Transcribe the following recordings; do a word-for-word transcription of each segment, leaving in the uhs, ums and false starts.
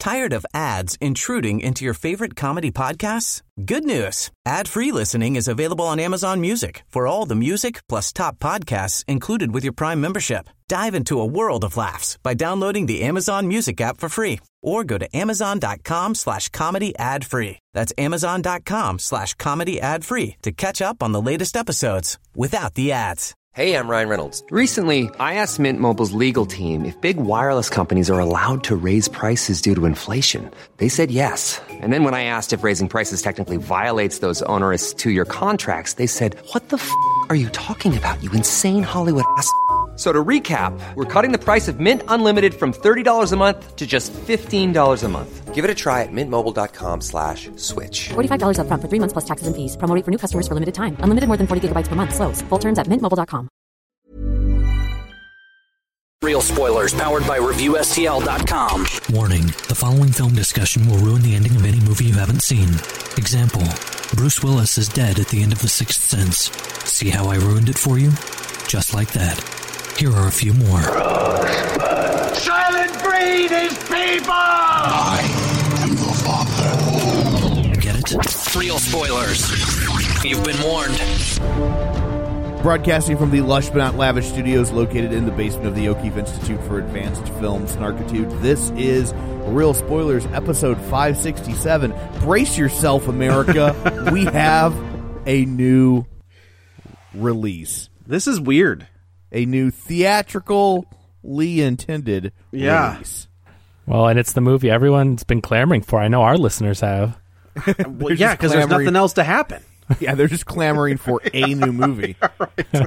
Tired of ads intruding into your favorite comedy podcasts? Good news. Ad-free listening is available on Amazon Music for all the music plus top podcasts included with your Prime membership. Dive into a world of laughs by downloading the Amazon Music app for free or go to amazon.com slash comedy ad free. That's amazon.com slash comedy ad free to catch up on the latest episodes without the ads. Hey, I'm Ryan Reynolds. Recently, I asked Mint Mobile's legal team if big wireless companies are allowed to raise prices due to inflation. They said yes. And then when I asked if raising prices technically violates those onerous two-year contracts, they said, what the f*** are you talking about, you insane Hollywood ass f- So to recap, we're cutting the price of Mint Unlimited from thirty dollars a month to just fifteen dollars a month. Give it a try at mintmobile.com slash switch. forty-five dollars up front for three months plus taxes and fees. Promo rate for new customers for limited time. Unlimited more than forty gigabytes per month. Slows full terms at mint mobile dot com. Real spoilers powered by Review S T L dot com. Warning, the following film discussion will ruin the ending of any movie you haven't seen. Example, Bruce Willis is dead at the end of The Sixth Sense. See how I ruined it for you? Just like that. Here are a few more. Rosebud. Silent breed is people! I am your father. Get it? Real spoilers. You've been warned. Broadcasting from the lush but not lavish studios located in the basement of the O'Keefe Institute for Advanced Film Snarkitude, this is Real Spoilers, episode five sixty-seven. Brace yourself, America. We have a new release. This is weird. A new theatrically intended yeah. release. Well, and it's the movie everyone's been clamoring for. I know our listeners have. Well, yeah, because there's nothing else to happen. Yeah, they're just clamoring for a new movie. Yeah, right.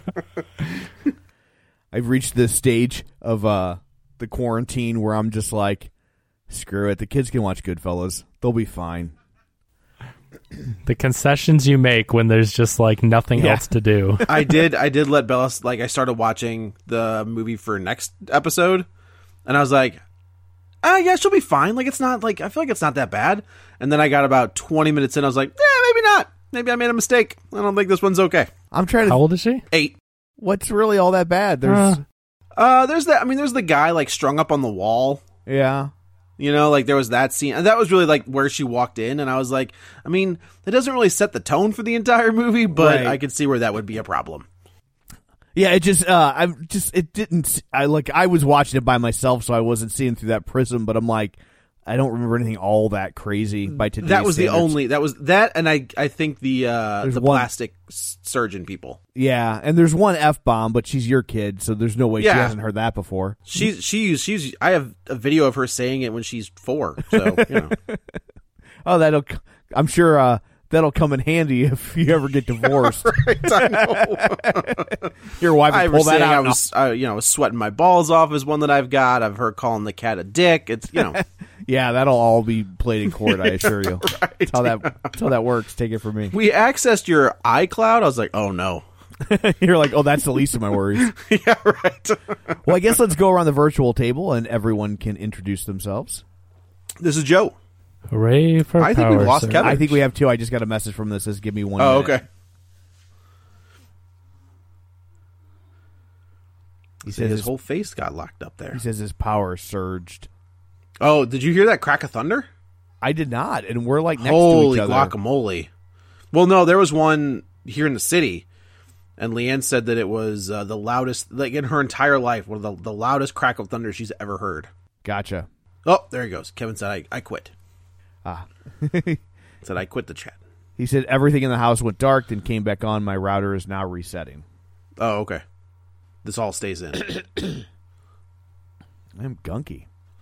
I've reached this stage of uh, the quarantine where I'm just like, screw it. The kids can watch Goodfellas. They'll be fine. The concessions you make when there's just like nothing Yeah. else to do. I did. I did let Bella, like, I started watching the movie for next episode, and I was like, "Ah, yeah, she'll be fine. Like, it's not like I feel like it's not that bad." And then I got about twenty minutes in, I was like, "Yeah, maybe not. Maybe I made a mistake. I don't think this one's okay." I'm trying to. How old is she? Eight. What's really all that bad? There's, Uh. Uh, there's that. I mean, there's the guy like strung up on the wall. yeah. You know, like there was that scene, and that was really like where she walked in, and I was like, I mean, it doesn't really set the tone for the entire movie, but Right. I could see where that would be a problem. Yeah, it just, uh, I just, it didn't, I like, I was watching it by myself, so I wasn't seeing through that prism, but I'm like, I don't remember anything all that crazy by today's That was the standards. only, that was that, and I, I think the, uh, There's the one- plastic s- surgeon people. Yeah, and there's one F-bomb, but she's your kid, so there's no way she Yeah. hasn't heard that before. She's, she's, she's, I have a video of her saying it when she's four, so, you know. Oh, that'll, I'm sure, uh, that'll come in handy if you ever get divorced. Right, I know. Your wife I will was pull that saying out. I and was, I, you know, was sweating my balls off is one that I've got. I've heard calling the cat a dick. It's, you know. Yeah, that'll all be played in court, I assure you. Right. That's how that, that's how that works. Take it from me. We accessed your iCloud. I was like, oh no. You're like, oh, that's the least of my worries. Yeah, right. Well, I guess let's go around the virtual table and everyone can introduce themselves. This is Joe. Hooray for I think Power we've lost Surge. Kevin. I think we have two. I just got a message from this. Says, give me one Oh, minute. okay. He So says his his, whole face got locked up there. he says his power surged. Oh, did you hear that crack of thunder? I did not, and we're like next Holy to each other. guacamole. Well, no, there was one here in the city, and Leanne said that it was uh, the loudest, like in her entire life, one of the, the loudest crack of thunder she's ever heard. Gotcha. Oh, there he goes. Kevin said, I, I quit. Ah. Said, I quit the chat. He said everything in the house went dark, then came back on. My router is now resetting. Oh, okay. This all stays in. I'm gunky.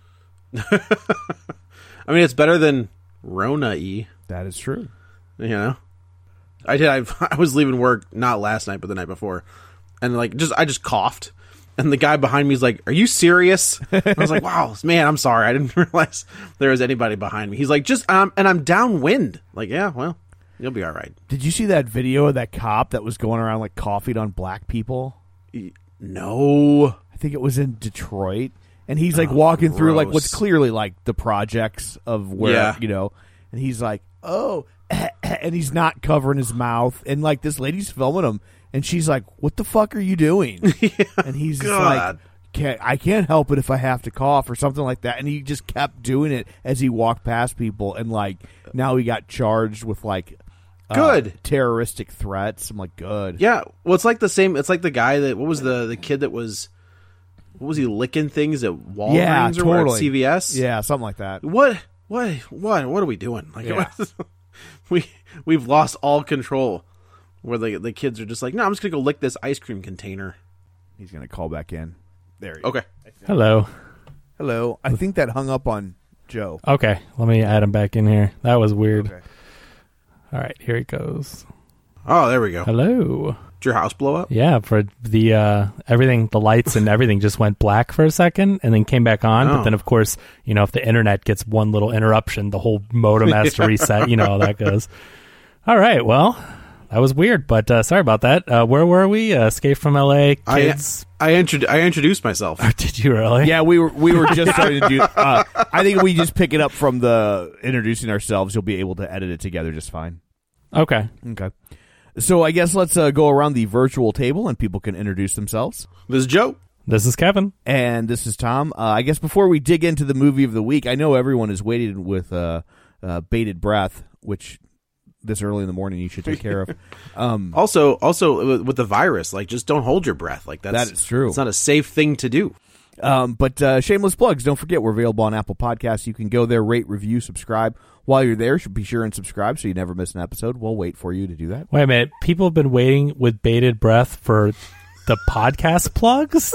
I mean, it's better than Rona-y. That is true. You know, I did. I, I was leaving work not last night, but the night before, and like just I just coughed, and the guy behind me is like, "Are you serious?" I was like, "Wow, man, I'm sorry. I didn't realize there was anybody behind me." He's like, "Just um," and I'm downwind. Like, yeah, well, you'll be all right. Did you see that video of that cop that was going around like coughing on black people? No, I think it was in Detroit, and he's like Oh, walking through like gross. what's clearly like the projects of where Yeah. you know, and he's like, "Oh," and he's not covering his mouth, and like this lady's filming him, and she's like, "What the fuck are you doing?" Yeah, and he's just God. like, can't, I can't help it if I have to cough or something like that. And he just kept doing it as he walked past people. And, like, now he got charged with, like, uh, good terroristic threats. I'm like, good. Yeah. Well, it's like the same. It's like the guy that, what was the, the kid that was, what was he licking things at Walgreens yeah, or totally. at C V S? Yeah, something like that. What, what, what, what are we doing? Like, yeah. we, we've lost all control where the, the kids are just like, no, I'm just going to go lick this ice cream container. He's going to call back in. There you okay. go. Hello. Hello. I think that hung up on Joe. Okay, let me add him back in here. That was weird. Okay. All right, here he goes. Oh, there we go. Hello. Did your house blow up? Yeah, for the uh, everything, the lights and everything just went black for a second and then came back on. Oh. But then, of course, you know, if the internet gets one little interruption, the whole modem has to reset. You know how that goes. All right, well, that was weird, but uh, sorry about that. Uh, where were we? Uh, Escape from L A, kids. I I, intro- I introduced myself. Did you really? Yeah, we were we were just starting to do. Uh, I think we just pick it up from the introducing ourselves. You'll be able to edit it together just fine. Okay. Okay. So I guess let's uh, go around the virtual table and people can introduce themselves. This is Joe. This is Kevin. And this is Tom. Uh, I guess before we dig into the movie of the week, I know everyone is waiting with uh, uh, bated breath, which this early in the morning you should take care of. Um, also, also with the virus, like just don't hold your breath. Like that's that is true. It's not a safe thing to do. Um, but uh, shameless plugs. Don't forget we're available on Apple Podcasts. You can go there, rate, review, subscribe. While you're there, be sure and subscribe so you never miss an episode. We'll wait for you to do that. Wait a minute. People have been waiting with bated breath for the podcast plugs?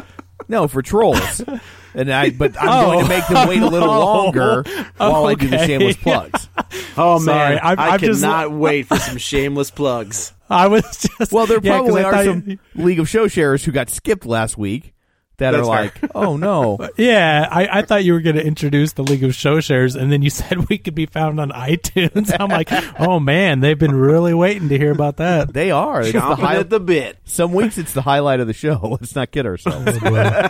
No, for trolls. And I, but I'm Oh. going to make them wait a little longer while I do the Okay. shameless plugs. Oh Sorry, man, I'm- I I'm just- cannot wait for some shameless plugs. I was just... Well, there yeah, 'cause probably I are thought some you- League of Show Sharers who got skipped last week that That's are like, oh no. Yeah, I, I thought you were going to introduce the League of Show Shares, and then you said we could be found on iTunes. I'm like, oh man, they've been really waiting to hear about that. They are. It's the Chomping high- at the bit. Some weeks it's the highlight of the show. Let's not kid ourselves.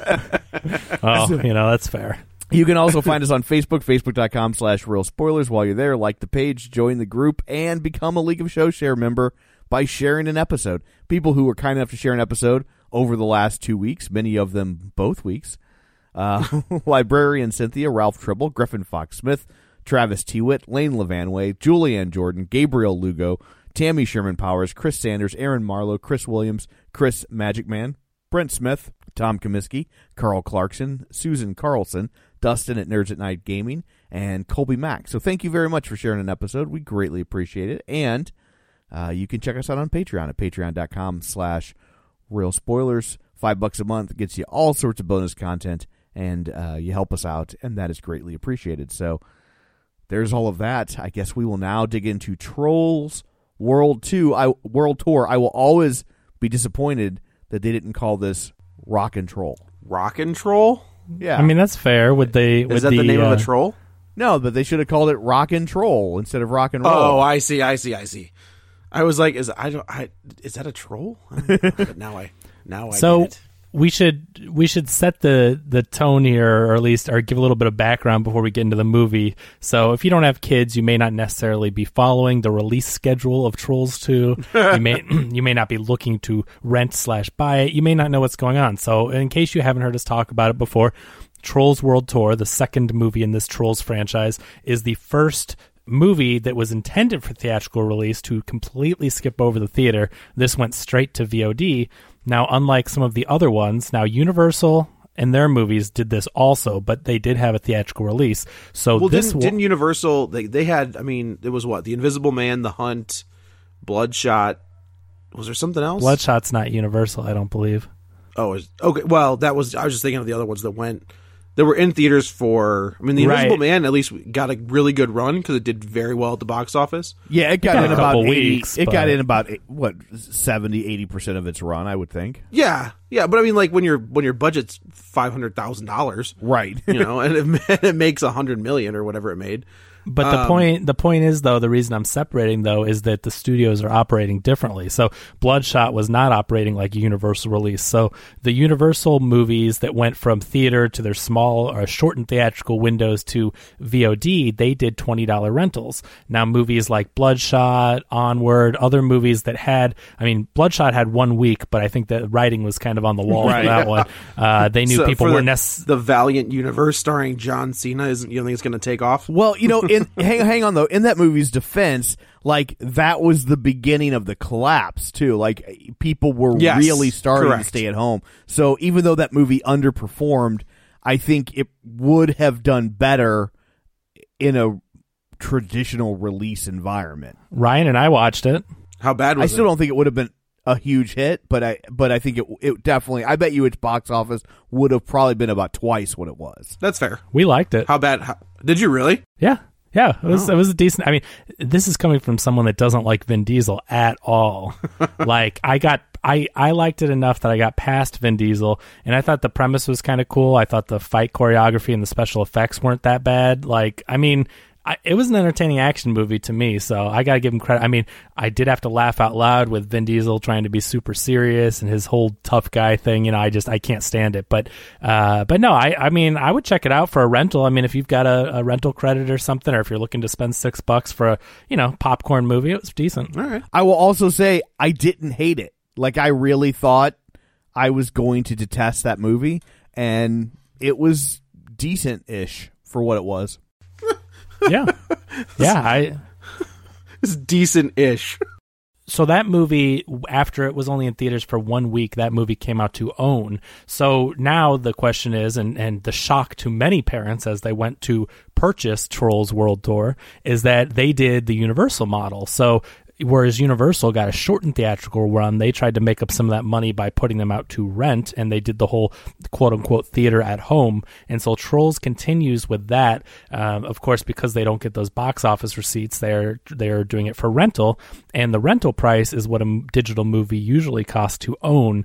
Oh, you know, that's fair. You can also find us on Facebook, facebook.com slash real spoilers. While you're there, like the page, join the group, and become a League of Show Share member by sharing an episode. People who were kind enough to share an episode over the last two weeks, many of them both weeks. Uh, Librarian Cynthia, Ralph Tribble, Griffin Fox Smith, Travis Tewitt, Lane Levanway, Julianne Jordan, Gabriel Lugo, Tammy Sherman Powers, Chris Sanders, Aaron Marlowe, Chris Williams, Chris Magic Man, Brent Smith, Tom Comiskey, Carl Clarkson, Susan Carlson, Dustin at Nerds at Night Gaming, and Colby Mack. So thank you very much for sharing an episode. We greatly appreciate it. And uh, you can check us out on Patreon at patreon.com slash real spoilers. Five bucks a month gets you all sorts of bonus content, and uh, you help us out, and that is greatly appreciated. So there's all of that. I guess we will now dig into Trolls World two, I, World Tour. I will always be disappointed that they didn't call this Rock and Troll. Rock and Troll? Yeah. I mean, that's fair with the... With Is that the, name uh, of a troll? No, but they should have called it Rock and Troll instead of Rock and Roll. Oh, I see, I see, I see. I was like, is I don't, I is that a troll? I don't know, but now I, now I So get it. we should we should set the the tone here, or at least or give a little bit of background before we get into the movie. So if you don't have kids, you may not necessarily be following the release schedule of Trolls two. you may you may not be looking to rent slash buy it. You may not know what's going on. So in case you haven't heard us talk about it before, Trolls World Tour, the second movie in this Trolls franchise, is the first movie that was intended for theatrical release to completely skip over the theater. This went straight to V O D. Now, unlike some of the other ones, now Universal and their movies did this also, but they did have a theatrical release. So Well, this didn't, wa- didn't Universal? They they had. I mean, it was what? The Invisible Man, The Hunt, Bloodshot. Was there something else? Bloodshot's not Universal, I don't believe. Oh, is, okay. Well, that was. I was just thinking of the other ones that went. They were in theaters for. I mean, The Invisible Right. Man at least got a really good run because it did very well at the box office. Yeah, it got, got in a about couple eighty, weeks, It got but- in about eight- what seventy, eighty percent of its run, I would think. Yeah, yeah, but I mean, like when your when your budget's five hundred thousand dollars, Right. you know, and it, it makes a hundred million or whatever it made. But the Um, point the point is, though, the reason I'm separating, though, is that the studios are operating differently. So Bloodshot was not operating like a Universal release. So the Universal movies that went from theater to their small or shortened theatrical windows to V O D, they did twenty dollars rentals. Now movies like Bloodshot, Onward, other movies that had, I mean, Bloodshot had one week, but I think the writing was kind kind of on the wall Right. for that one. Uh, they knew So people for weren't the, necessarily. the Valiant universe starring John Cena. Isn't you don't think it's going to take off? Well, you know, in hang hang on though. In that movie's defense, like that was the beginning of the collapse too. Like people were Yes, really starting correct. to stay at home. So even though that movie underperformed, I think it would have done better in a traditional release environment. Ryan and I watched it. How bad was I it? still don't think it would have been a huge hit, but I but I think it it definitely. I bet you its box office would have probably been about twice what it was. That's fair. We liked it. How bad? How, did you really? Yeah. Yeah, it was Oh. it was a decent. I mean, this is coming from someone that doesn't like Vin Diesel at all. Like I got I I liked it enough that I got past Vin Diesel, and I thought the premise was kind of cool. I thought the fight choreography and the special effects weren't that bad. Like, I mean, I, it was an entertaining action movie to me, so I got to give him credit. I mean, I did have to laugh out loud with Vin Diesel trying to be super serious and his whole tough guy thing. You know, I just I can't stand it. But uh, but no, I I mean, I would check it out for a rental. I mean, if you've got a, a rental credit or something, or if you're looking to spend six bucks for a you know popcorn movie, it was decent. All right. I will also say I didn't hate it. Like I really thought I was going to detest that movie, and it was decent-ish for what it was. Yeah, yeah. I It's decent-ish. so that movie, after it was only in theaters for one week, that movie came out to OWN. So now the question is, and, and the shock to many parents as they went to purchase Trolls World Tour, is that they did the Universal model. So whereas Universal got a shortened theatrical run, they tried to make up some of that money by putting them out to rent, and they did the whole quote-unquote theater at home. And so Trolls continues with that. Um, of course, because they don't get those box office receipts, they're they're doing it for rental, and the rental price is what a m- digital movie usually costs to own.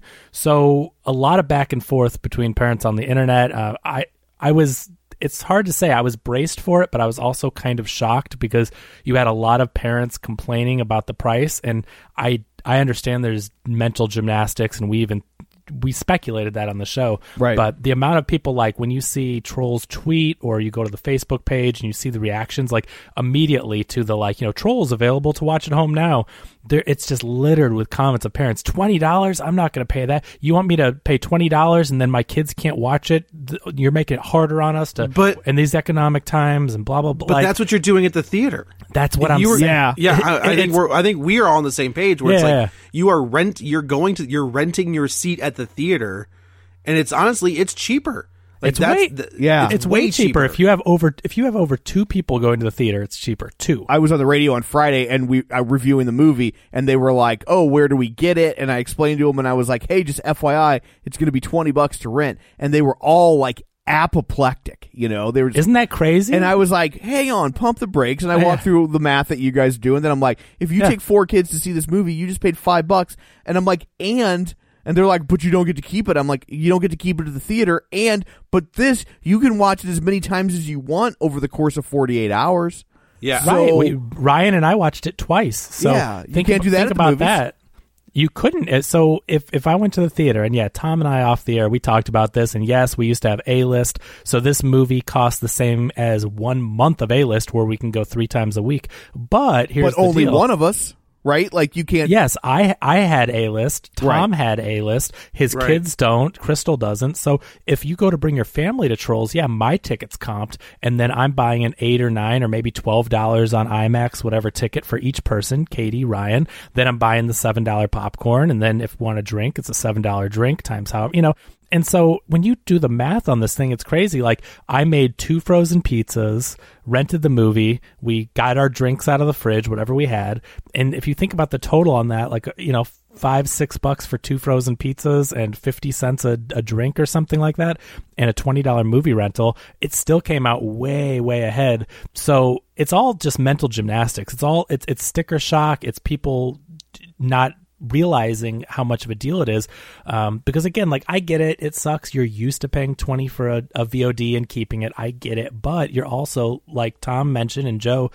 So a lot of back and forth between parents on the internet. Uh, I I was... It's hard to say. I was braced for it, but I was also kind of shocked because you had a lot of parents complaining about the price, and I I understand there's mental gymnastics, and we even we speculated that on the show. Right. But the amount of people, like when you see Trolls tweet or you go to the Facebook page and you see the reactions, like immediately to the like, you know, Trolls available to watch at home now. There, it's just littered with comments of parents. twenty dollars? I'm not going to pay that. You want me to pay twenty dollars and then my kids can't watch it? You're making it harder on us to, But- in these economic times and blah, blah, blah. But Like, that's what you're doing at the theater. that's what I'm You were- saying. Yeah. Yeah, I, I think It's- we're I think we are all on the same page where it's Yeah. like you are rent you're going to you're renting your seat at the theater, and it's honestly it's cheaper. Like It's that's way- the, Yeah. It's way cheaper. if you have over if you have over two people going to the theater. It's cheaper. Two. I was on the radio on Friday and we uh, reviewing the movie, and they were like, "Oh, where do we get it?" And I explained to them, and I was like, "Hey, just F Y I, it's going to be twenty bucks to rent." And they were all like apoplectic, you know. They were just, Isn't that crazy? and I was like, "Hang on, pump the brakes." And I walked Yeah. through the math that you guys do, and then I'm like, "If you Yeah. take four kids to see this movie, you just paid five bucks." And I'm like, "And." And they're like, "But you don't get to keep it." I'm like, "You don't get to keep it at the theater, and but this you can watch it as many times as you want over the course of forty-eight hours." Yeah. So- Right. We, Ryan and I watched it twice. So Yeah, you think, can't do that think at the about movies. that. You couldn't. uh, So if, if I went to the theater, and yeah, Tom and I off the air, we talked about this, and yes, we used to have A-List. So this movie costs the same as one month of A-List, where we can go three times a week. But here's But the only deal. one of us, right? Like you can't. Yes, I I had A-List. Tom Right. had A-List. His Right. kids don't. Crystal doesn't. So if you go to bring your family to Trolls, yeah, my ticket's comped, and then I'm buying an eight or nine or maybe twelve dollars on IMAX, whatever ticket for each person, Katie, Ryan. Then I'm buying the seven dollar popcorn, and then if you want a drink, it's a seven dollar drink times how, you know. And so when you do the math on this thing, it's crazy. Like I made two frozen pizzas, rented the movie, we got our drinks out of the fridge, whatever we had. And if you think about the total on that, like, you know, five, six bucks for two frozen pizzas and fifty cents a, a drink or something like that, and a twenty dollar movie rental, it still came out way, way ahead. So it's all just mental gymnastics. It's all, it's, it's sticker shock. It's people not realizing how much of a deal it is, um, because again, like I get it, it sucks. You're used to paying twenty for a, a V O D and keeping it. I get it, but you're also, like Tom mentioned and Joe,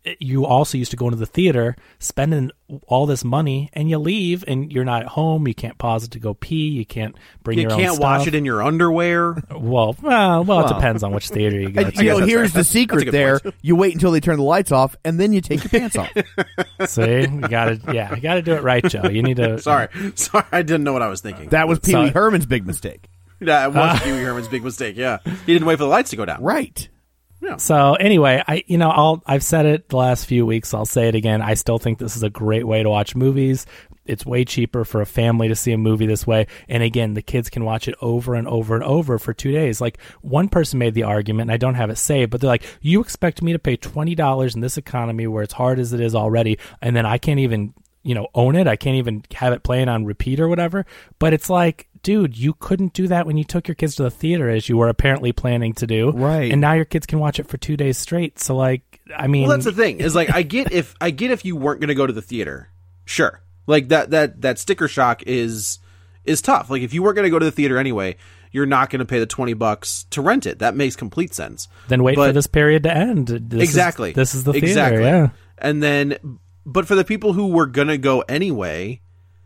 you also used to go into the theater, spending all this money, and you leave, and you're not at home. You can't pause it to go pee. You can't bring you your own can't stuff. watch it in your underwear. Well, well, well, it depends on which theater you go And, to. you know, that's here's right. the secret That's a good there. point. You wait until they turn the lights off, and then you take your pants off. See, you gotta, yeah, you gotta do it right, Joe. You need to. Sorry, sorry, I didn't know what I was thinking. That was Pee So- Wee Herman's big mistake. That was Pee Wee Herman's big mistake. Yeah, he didn't wait for the lights to go down. Right. So anyway, I you know I'll I've said it the last few weeks. I'll say it again. I still think this is a great way to watch movies. It's way cheaper for a family to see a movie this way. And again, the kids can watch it over and over and over for two days. Like one person made the argument, and I don't have it saved, but they're like, "You expect me to pay twenty dollars in this economy where it's hard as it is already, and then I can't even you know own it. I can't even have it playing on repeat or whatever." But it's like, dude, you couldn't do that when you took your kids to the theater, as you were apparently planning to do. Right. And now your kids can watch it for two days straight. So, like, I mean... Well, that's the thing. Is like I get if I get if you weren't going to go to the theater, sure. Like that that that sticker shock is is tough. Like if you weren't going to go to the theater anyway, you're not going to pay the twenty bucks to rent it. That makes complete sense. Then wait But- for this period to end. This exactly. Is, this is the theater, exactly. yeah. And then, but for the people who were going to go anyway,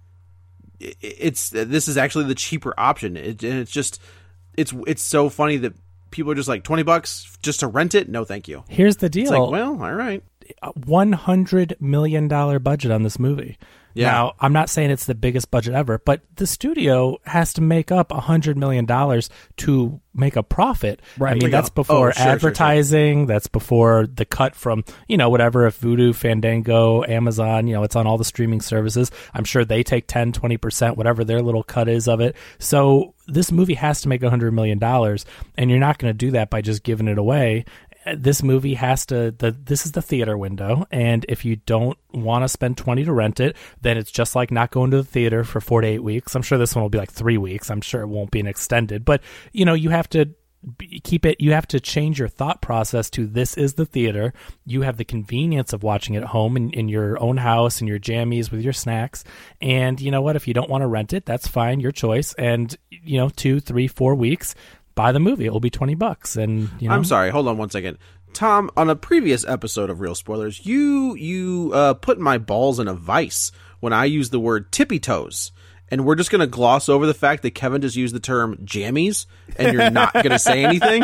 i- it's this is actually the cheaper option. It, and it's just it's it's so funny that people are just like twenty bucks just to rent it. No, thank you. Here's the deal. It's like, well, all right. one hundred million dollars budget on this movie. Yeah. Now, I'm not saying it's the biggest budget ever, but the studio has to make up one hundred million dollars to make a profit. Right. I mean, There you that's go. before Oh, sure, sure, advertising. That's before the cut from, you know, whatever, if Vudu, Fandango, Amazon, you know, it's on all the streaming services. I'm sure they take ten, twenty percent, whatever their little cut is of it. So this movie has to make one hundred million dollars, and you're not going to do that by just giving it away. This movie has to, the this is the theater window, and if you don't want to spend twenty to rent it, then it's just like not going to the theater for four to eight weeks. I'm sure this one will be like three weeks. I'm sure it won't be an extended, but you know, you have to be, keep it, you have to change your thought process to this is the theater. You have the convenience of watching it at home in, in your own house, in your jammies with your snacks. And you know what, if you don't want to rent it, that's fine, your choice. And you know, two, three, four weeks, buy the movie. It will be twenty bucks. And you know, I'm sorry. Hold on one second. Tom, on a previous episode of Real Spoilers, you you uh, put my balls in a vice when I used the word tippy toes. And we're just going to gloss over the fact that Kevin just used the term jammies, and you're not going to say anything?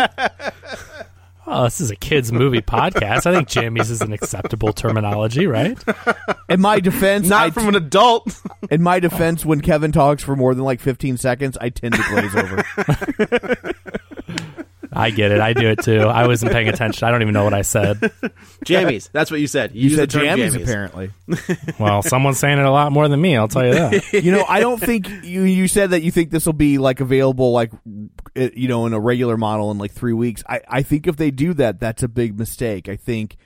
oh, this is a kids movie podcast. I think jammies is an acceptable terminology, right? In my defense, Not I from an adult. in my defense, when Kevin talks for more than like fifteen seconds, I tend to glaze over. I get it. I do it too. I wasn't paying attention. I don't even know what I said. Jammies. That's what you said. You, You used said the term jammies, jammies. apparently. Well, someone's saying it a lot more than me. I'll tell you that. You know, I don't think you. You said that you think this will be like available, like uh, you know, in a regular model in like three weeks. I, I think if they do that, that's a big mistake. I think,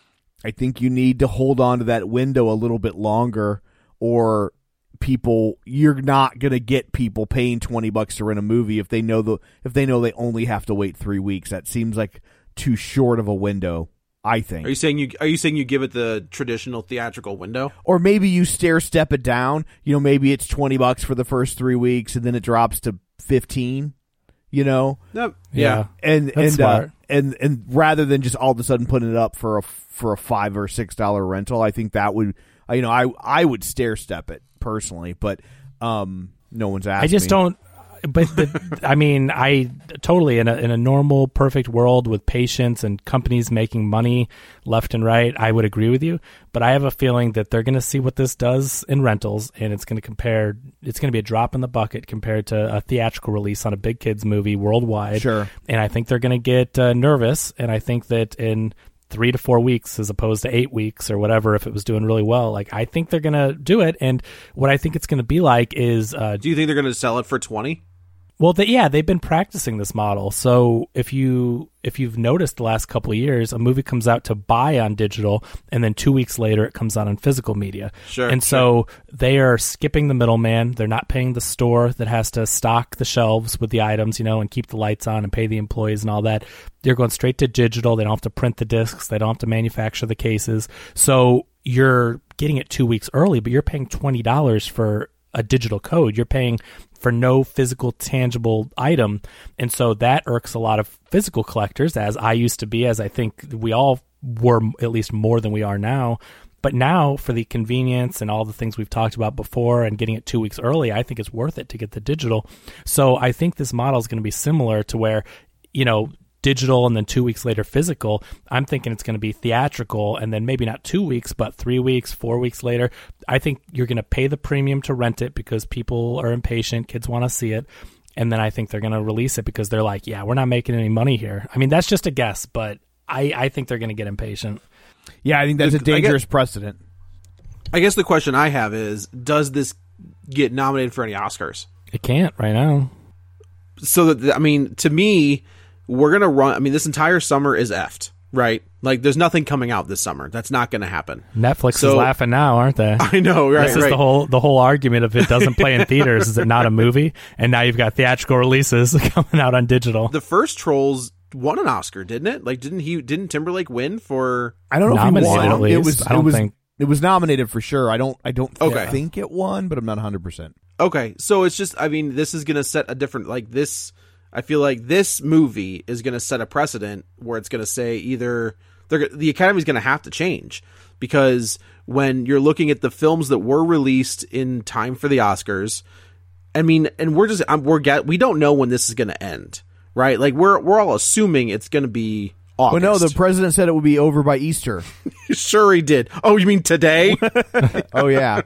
I think you need to hold on to that window a little bit longer, or people, you're not gonna get people paying twenty bucks to rent a movie if they know the if they know they only have to wait three weeks. That seems like too short of a window, I think. Are you saying you are you saying you give it the traditional theatrical window? Or maybe you stair step it down. You know, maybe it's twenty bucks for the first three weeks, and then it drops to fifteen. You know, Yep. Yeah. and That's and uh, smart. and and rather than just all of a sudden putting it up for a for a five or six dollar rental, I think that would, you know, I I would stair step it personally, but um, no one's asked. I just me. don't. But the, I mean, I totally in a in a normal, perfect world with patience and companies making money left and right, I would agree with you. But I have a feeling that they're going to see what this does in rentals, and it's going to compare. It's going to be a drop in the bucket compared to a theatrical release on a big kids movie worldwide. Sure. And I think they're going to get uh, nervous, and I think that in three to four weeks as opposed to eight weeks or whatever, if it was doing really well, like I think they're going to do it. And what I think it's going to be like is, uh, Do you think they're going to sell it for twenty? well, they, yeah, they've been practicing this model. So if you if you've noticed the last couple of years, a movie comes out to buy on digital, and then two weeks later it comes out on physical media. Sure. And so they are skipping the middleman. They're not paying the store that has to stock the shelves with the items, you know, and keep the lights on and pay the employees and all that. They're going straight to digital. They don't have to print the discs. They don't have to manufacture the cases. So you're getting it two weeks early, but you're paying twenty dollars for a digital code. You're paying for no physical, tangible item. And so that irks a lot of physical collectors, as I used to be, as I think we all were at least more than we are now. But now, for the convenience and all the things we've talked about before and getting it two weeks early, I think it's worth it to get the digital. So I think this model is going to be similar to where, you know, digital and then two weeks later physical. I'm thinking it's going to be theatrical and then maybe not two weeks, but three weeks, four weeks later. I think you're going to pay the premium to rent it because people are impatient. Kids want to see it. And then I think they're going to release it because they're like, yeah, we're not making any money here. I mean, that's just a guess, but I, I think they're going to get impatient. Yeah, I think that's a dangerous guess, precedent. I guess the question I have is, does this get nominated for any Oscars? It can't right now. So, that I mean, to me, we're going to run... I mean, this entire summer is effed, right? Like, there's nothing coming out this summer. That's not going to happen. Netflix so, is laughing now, aren't they? I know, right? This is right. the whole the whole argument of it doesn't play in theaters. Is it not a movie? And now you've got theatrical releases coming out on digital. The first Trolls won an Oscar, didn't it? Like, didn't he? Didn't Timberlake win for? I don't know nominated, if he won. At least. It was. I don't it was, think it was nominated for sure. I don't. I don't okay. think it won, but I'm not one hundred percent. Okay, so it's just. I mean, this is going to set a different. Like this, I feel like this movie is going to set a precedent where it's going to say either they're the Academy is going to have to change, because when you're looking at the films that were released in time for the Oscars, I mean, and we're just we're get we don't know when this is going to end. Right, like we're we're all assuming it's going to be August. Well, no, the president said it would be over by Easter. Sure, he did. Oh, you mean today? Oh, yeah.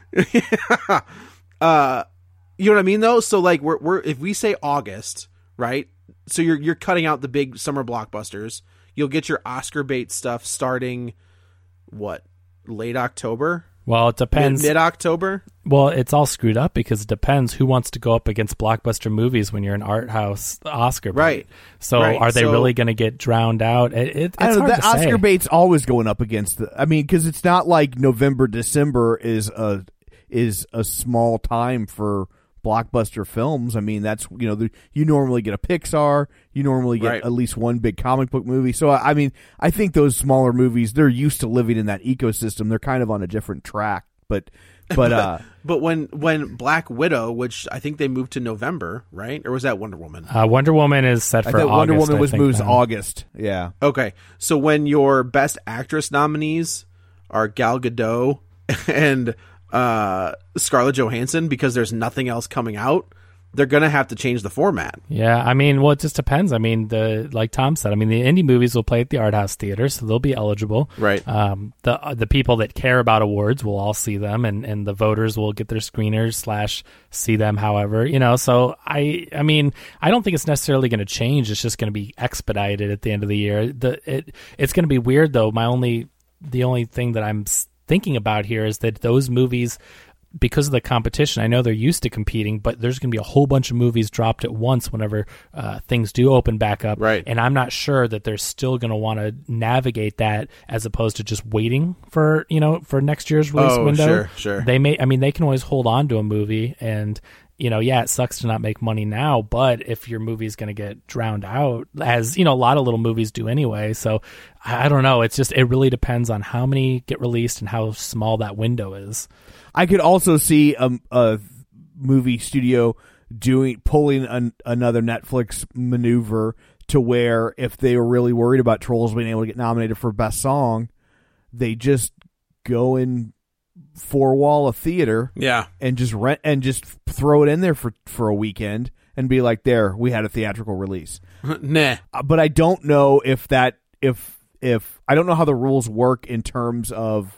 yeah. Uh, you know what I mean, though. So, like, we're we're if we say August, right? So you're you're cutting out the big summer blockbusters. You'll get your Oscar bait stuff starting what, late October? Well, it depends. Mid October. Well, it's all screwed up because it depends who wants to go up against blockbuster movies when you're an art house Oscar bait. Right. So right. are they so, really going to get drowned out? It, it, it's I don't know, hard that to Oscar say. bait's always going up against the. I mean, because it's not like November, December is a is a small time for blockbuster films. I mean, that's, you know, the, you normally get a Pixar, you normally get right. at least one big comic book movie. So I mean, I think those smaller movies, they're used to living in that ecosystem. They're kind of on a different track. But but but, uh, but when when Black Widow, which I think they moved to November, right? Or was that Wonder Woman? Uh, Wonder Woman is set I for think August. Wonder Woman I was think, moved to now. August. Yeah. Okay, so when your Best Actress nominees are Gal Gadot and uh, Scarlett Johansson, because there's nothing else coming out, they're going to have to change the format. Yeah, I mean, well, it just depends. I mean, the like Tom said, I mean, the indie movies will play at the art house theater, so they'll be eligible. Right. Um, the the people that care about awards will all see them, and, and the voters will get their screeners slash see them. However, you know, so I I mean, I don't think it's necessarily going to change. It's just going to be expedited at the end of the year. The it it's going to be weird though. My only the only thing that I'm thinking about here is that those movies, because of the competition, I know they're used to competing, but there's going to be a whole bunch of movies dropped at once whenever uh, things do open back up. Right. And I'm not sure that they're still going to want to navigate that as opposed to just waiting for, you know, for next year's release oh, window. Sure, sure. They may, I mean, they can always hold on to a movie and, you know, yeah, it sucks to not make money now, but if your movie is going to get drowned out, as, you know, a lot of little movies do anyway. So I don't know. It's just, it really depends on how many get released and how small that window is. I could also see a, a movie studio doing pulling an, another Netflix maneuver to where if they were really worried about Trolls being able to get nominated for Best Song, they just go in four wall a theater, yeah, and just rent and just throw it in there for, for a weekend and be like, there, we had a theatrical release. Nah, uh, but I don't know if that if if I don't know how the rules work in terms of.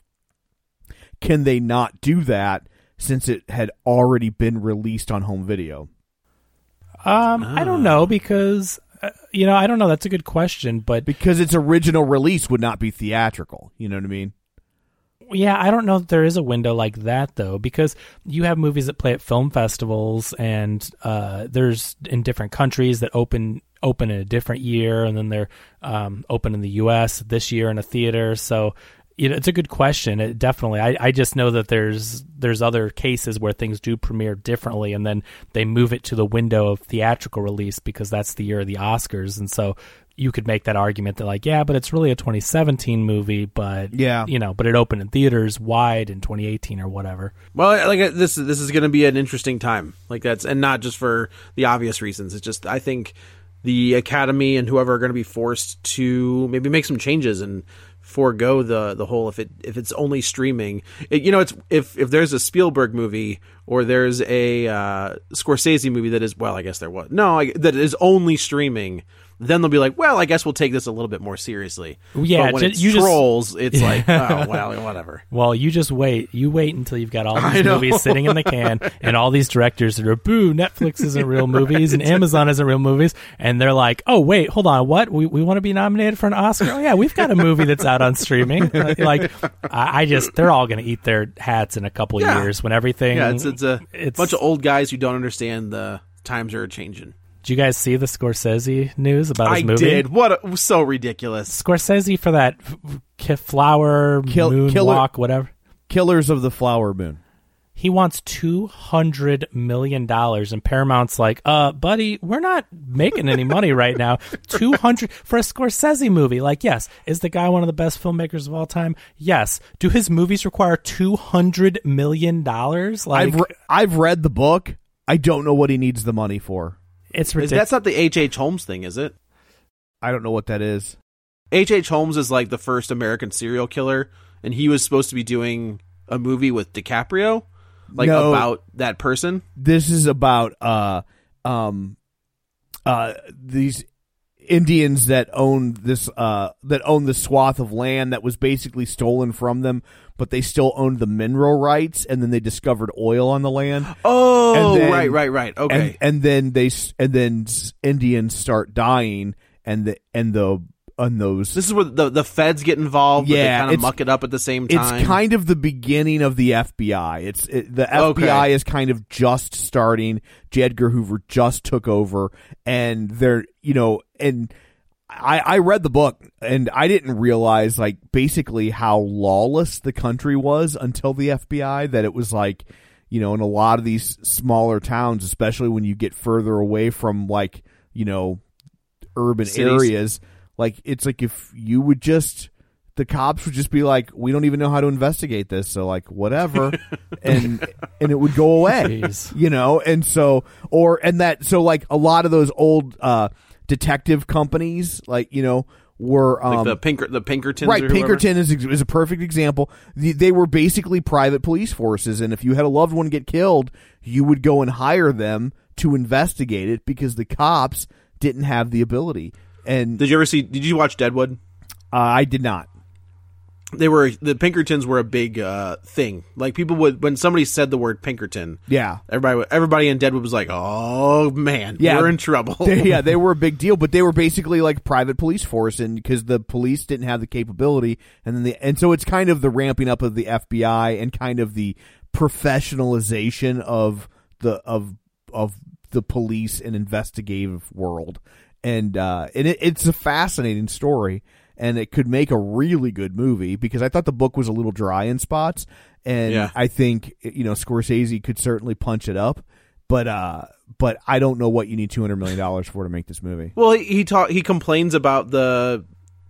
Can they not do that since it had already been released on home video? Um, oh. I don't know because, uh, you know, I don't know. That's a good question, but because its original release would not be theatrical. You know what I mean? Yeah, I don't know if there is a window like that, though, because you have movies that play at film festivals and uh, there's in different countries that open open in a different year, and then they're um, open in the U S this year in a theater. So, you know, it's a good question. It definitely. I, I just know that there's there's other cases where things do premiere differently, and then they move it to the window of theatrical release because that's the year of the Oscars, and so you could make that argument that like, yeah, but it's really a twenty seventeen movie, but yeah, you know, but it opened in theaters wide in twenty eighteen or whatever. Well, like this, this is going to be an interesting time. Like that's, and not just for the obvious reasons. It's just, I think the Academy and whoever are going to be forced to maybe make some changes and forego the the whole if it if it's only streaming. It, you know, it's if if there's a Spielberg movie or there's a uh, Scorsese movie that is well, I guess there was no I, that is only streaming. Then they'll be like, well, I guess we'll take this a little bit more seriously. Yeah, but when just, it's you trolls, just, it's like, oh, well, whatever. Well, you just wait. You wait until you've got all these movies sitting in the can and all these directors that are, boo, Netflix isn't real movies and Amazon isn't real movies. And they're like, oh, wait, hold on. What? We we want to be nominated for an Oscar? Oh, yeah, we've got a movie that's out on streaming. Like, I, I just, they're all going to eat their hats in a couple yeah. years when everything. Yeah, it's, it's a it's, bunch of old guys who don't understand the times are changing. Did you guys see the Scorsese news about his I movie? I did. What? A, it was so ridiculous. Scorsese for that f- flower Kill, moon killer, walk, whatever. Killers of the Flower Moon. He wants two hundred million dollars, and Paramount's like, uh, buddy, we're not making any money right now. two hundred for a Scorsese movie. Like, yes. Is the guy one of the best filmmakers of all time? Yes. Do his movies require two hundred million dollars? Like, I've, re- I've read the book. I don't know what he needs the money for. It's ridiculous. That's not the H H. Holmes thing, is it? I don't know what that is. H H. Holmes is like the first American serial killer, and he was supposed to be doing a movie with DiCaprio, like no, about that person. This is about uh, um, uh, these Indians that owned this uh, that owned the swath of land that was basically stolen from them, but they still owned the mineral rights, and then they discovered oil on the land. Oh, then, right, right, right. Okay, and, and then they and then Indians start dying, and the and the and those. This is where the the feds get involved. Yeah, but they kind of muck it up at the same time. It's kind of the beginning of the F B I. It's it, the F B I okay. is kind of just starting. J. Edgar Hoover just took over, and they're you know and. I, I read the book, and I didn't realize, like, basically how lawless the country was until the F B I, that it was like, you know, in a lot of these smaller towns, especially when you get further away from, like, you know, urban Cities. areas, like, it's like if you would just, the cops would just be like, we don't even know how to investigate this, so, like, whatever, and and it would go away, Jeez. you know, and so, or, and that, so, like, a lot of those old, uh, detective companies, like, you know, were um, like the Pinker, the Pinkertons, right? or Pinkerton is is a perfect example. The, they were basically private police forces, and if you had a loved one get killed, you would go and hire them to investigate it because the cops didn't have the ability. And did you ever see? Did you watch Deadwood? Uh, I did not. They were the Pinkertons were a big uh, thing. Like people would when somebody said the word Pinkerton, yeah, everybody everybody in Deadwood was like, "Oh man, yeah, we're in trouble." They, yeah, they were a big deal, but they were basically like private police force, and because the police didn't have the capability, and then the and so it's kind of the ramping up of the F B I and kind of the professionalization of the of of the police and investigative world, and uh, and it, it's a fascinating story. And it could make a really good movie because I thought the book was a little dry in spots, and yeah. I think you know Scorsese could certainly punch it up, but uh, but I don't know what you need two hundred million dollars for to make this movie. Well, he he, talk, he complains about the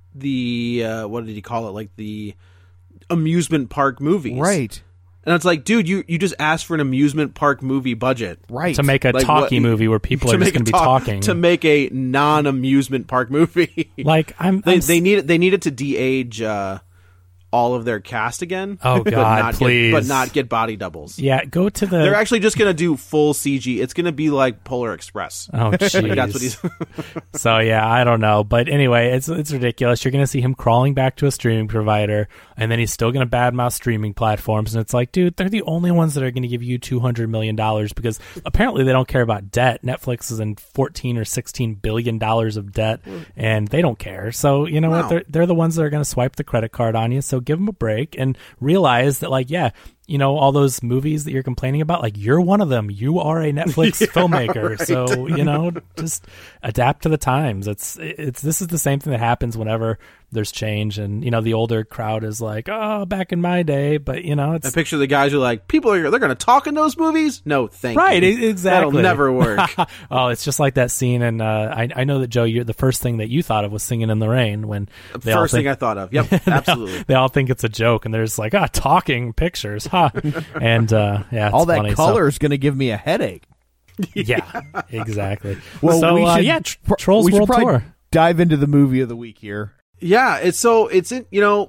the uh, what did he call it? Like the amusement park movies, right? And it's like, dude, you, you just asked for an amusement park movie budget. Right. To make a like talkie what, movie where people are just going to be talk, talking. To make a non-amusement park movie. Like, I'm... They, I'm they, needed, they needed to de-age uh, all of their cast again. Oh, but God, not please. Get, but not get body doubles. Yeah, go to the... They're actually just going to do full C G. It's going to be like Polar Express. Oh, jeez. Like that's what he's... So, yeah, I don't know. But anyway, it's it's ridiculous. You're going to see him crawling back to a streaming provider, and then he's still going to badmouth streaming platforms. And it's like, dude, they're the only ones that are going to give you two hundred million dollars because apparently they don't care about debt. Netflix is in fourteen or sixteen billion dollars of debt, and they don't care. So, you know Wow. what? They're, they're the ones that are going to swipe the credit card on you. So give them a break and realize that, like, yeah, you know, all those movies that you're complaining about, like, you're one of them. You are a Netflix yeah, filmmaker. Right. So, you know, just adapt to the times. It's, it's, this is the same thing that happens whenever there's change. And, you know, the older crowd is like, oh, back in my day. But, you know, it's. I picture the guys who are like, people are, they're going to talk in those movies? No, thank right, you. Right, exactly. That'll never work. Oh, it's just like that scene. And uh, I, I know that, Joe, you're the first thing that you thought of was Singing in the Rain when The they all first think, thing I thought of. Yep, absolutely. they, all, they all think it's a joke. And there's like, ah, talking pictures. Huh. And, uh, yeah, it's all that funny. color So, is going to give me a headache. yeah, exactly. Well, so we uh, should, yeah, tr- Trolls we should World probably Tour. dive into the movie of the week here. Yeah, it's so it's in, you know,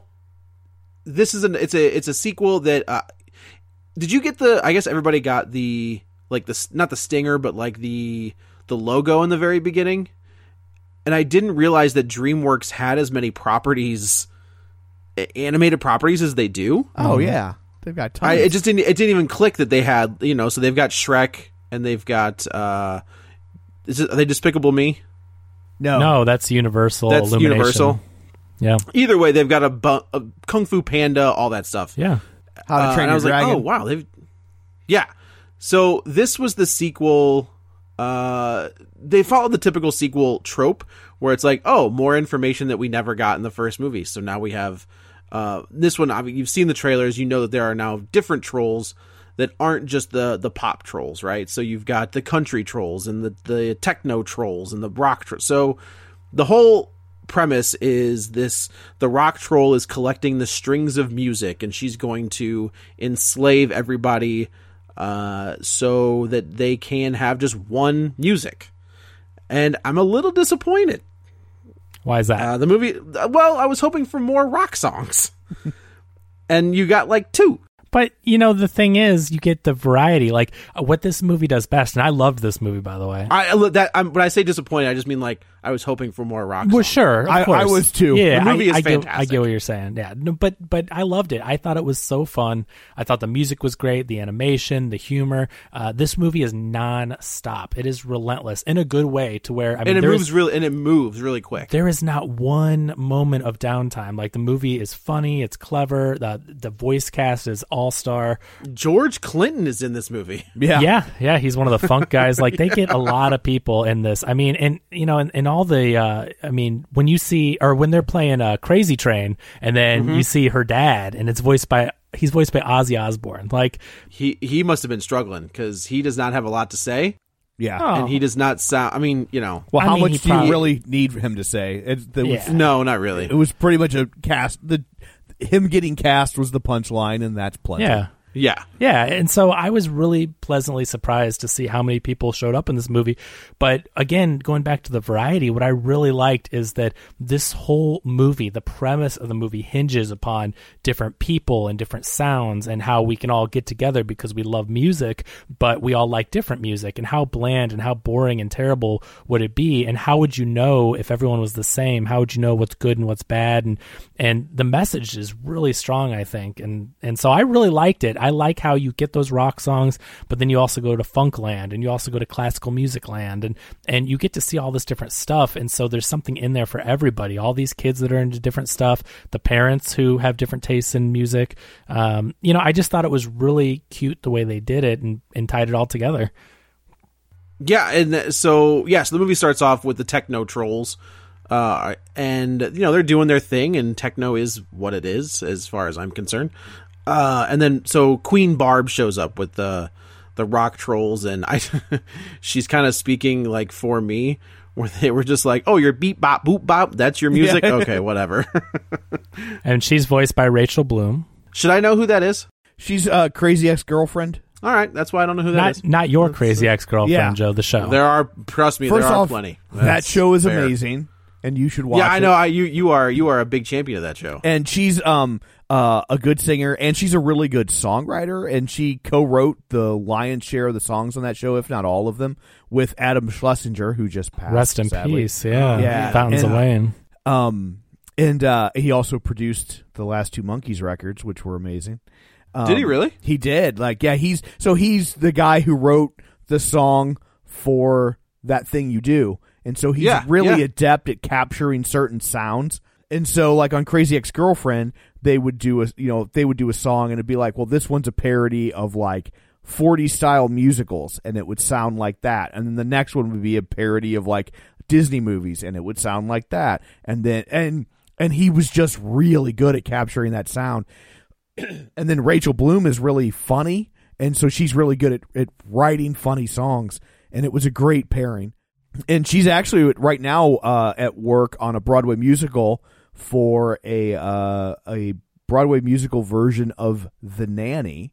this is an it's a it's a sequel that uh, did you get the I guess everybody got the like the not the stinger but like the the logo in the very beginning. And I didn't realize that DreamWorks had as many properties, animated properties as they do. Oh yeah. They've got tons. I, it just didn't it didn't even click that they had, you know, so they've got Shrek and they've got uh is it, are they Despicable Me? No. No, that's Universal. That's Illumination. Universal. Yeah. Either way, they've got a, bu- a Kung Fu Panda, all that stuff. Yeah. How to Uh, Train and Your I was Dragon. like, oh wow, they've yeah. So this was the sequel. Uh, they followed the typical sequel trope where it's like, oh, more information that we never got in the first movie. So now we have uh, this one. I mean, you've seen the trailers, you know that there are now different trolls that aren't just the the pop trolls, right? So you've got the country trolls and the the techno trolls and the rock trolls. So the whole premise is this: the rock troll is collecting the strings of music, and she's going to enslave everybody uh, so that they can have just one music. And I'm a little disappointed. Why is that? Uh, the movie, well, I was hoping for more rock songs, and you got like two. But, you know, the thing is, you get the variety. Like, uh, what this movie does best, and I loved this movie, by the way. I that I'm, when I say disappointed, I just mean like I was hoping for more rock songs. Well, sure, of I- course. I was too. Yeah, The movie I, is I get, I fantastic. get what you're saying. Yeah, no, but but I loved it. I thought it was so fun. I thought the music was great, the animation, the humor. Uh, this movie is non-stop. It is relentless in a good way. To where I mean, and it there moves is- really, and it moves really quick. There is not one moment of downtime. Like, the movie is funny, it's clever. The the voice cast is all star. George Clinton is in this movie. Yeah. Yeah, yeah, he's one of the funk guys. Like, they get a lot of people in this. I mean, and you know, and, and all the, uh, I mean, when you see, or when they're playing uh, Crazy Train, and then Mm-hmm. you see her dad, and it's voiced by, he's voiced by Ozzy Osbourne. Like, He he must have been struggling because he does not have a lot to say, Yeah. Oh. and he does not sound. I mean, you know, Well, I how mean, much he do probably- you really need for him to say? It, it, Yeah. was, no, not really. it was pretty much a cast. The him getting cast was the punchline, and that's plenty. yeah. Yeah, Yeah, and so I was really pleasantly surprised to see how many people showed up in this movie. But again, going back to the variety, what I really liked is that this whole movie, the premise of the movie, hinges upon different people and different sounds and how we can all get together because we love music, but we all like different music. And how bland and how boring and terrible would it be? And how would you know if everyone was the same? How would you know what's good and what's bad? And and the message is really strong, I think. And and so I really liked it. I like how you get those rock songs, but then you also go to funk land and you also go to classical music land, and, and you get to see all this different stuff. And so there's something in there for everybody, all these kids that are into different stuff, the parents who have different tastes in music. Um, you know, I just thought it was really cute the way they did it and, and tied it all together. yeah, and th- so yeah, so the movie starts off with the techno trolls, uh, and you know they're doing their thing, and techno is what it is as far as I'm concerned. Uh, and then so Queen Barb shows up with the the rock trolls, and I she's kind of speaking like for me, where they were just like, "Oh, you're beep bop boop bop, that's your music, Yeah. okay, whatever." And she's voiced by Rachel Bloom. Should I know who that is? She's a crazy ex-girlfriend. All right, that's why I don't know who that Not is. not your crazy ex-girlfriend, Yeah. Joe, the show. There are, trust me, First there are off, plenty. that That's show is fair. amazing, and you should watch Yeah, I it. know. I, you you are you are a big champion of that show. And she's um uh, a good singer, and she's a really good songwriter, and she co-wrote the lion's share of the songs on that show, if not all of them, with Adam Schlesinger, who just passed. Rest in sadly. peace. Yeah. Yeah, Fountains and, of Wayne. Um, and uh, he also produced the last two Monkees records, which were amazing. Um, Did he really? He did. Like, yeah, he's so he's the guy who wrote the song for That Thing You Do, and so he's Yeah, really yeah. adept at capturing certain sounds. And so, like on Crazy Ex-Girlfriend, they would do a you know they would do a song, and it'd be like, well, this one's a parody of like forties style musicals, and it would sound like that. And then the next one would be a parody of like Disney movies, and it would sound like that. And then and and he was just really good at capturing that sound. And then Rachel Bloom is really funny, and so she's really good at, at writing funny songs, and it was a great pairing. And she's actually right now uh, at work on a Broadway musical for a uh, a Broadway musical version of The Nanny,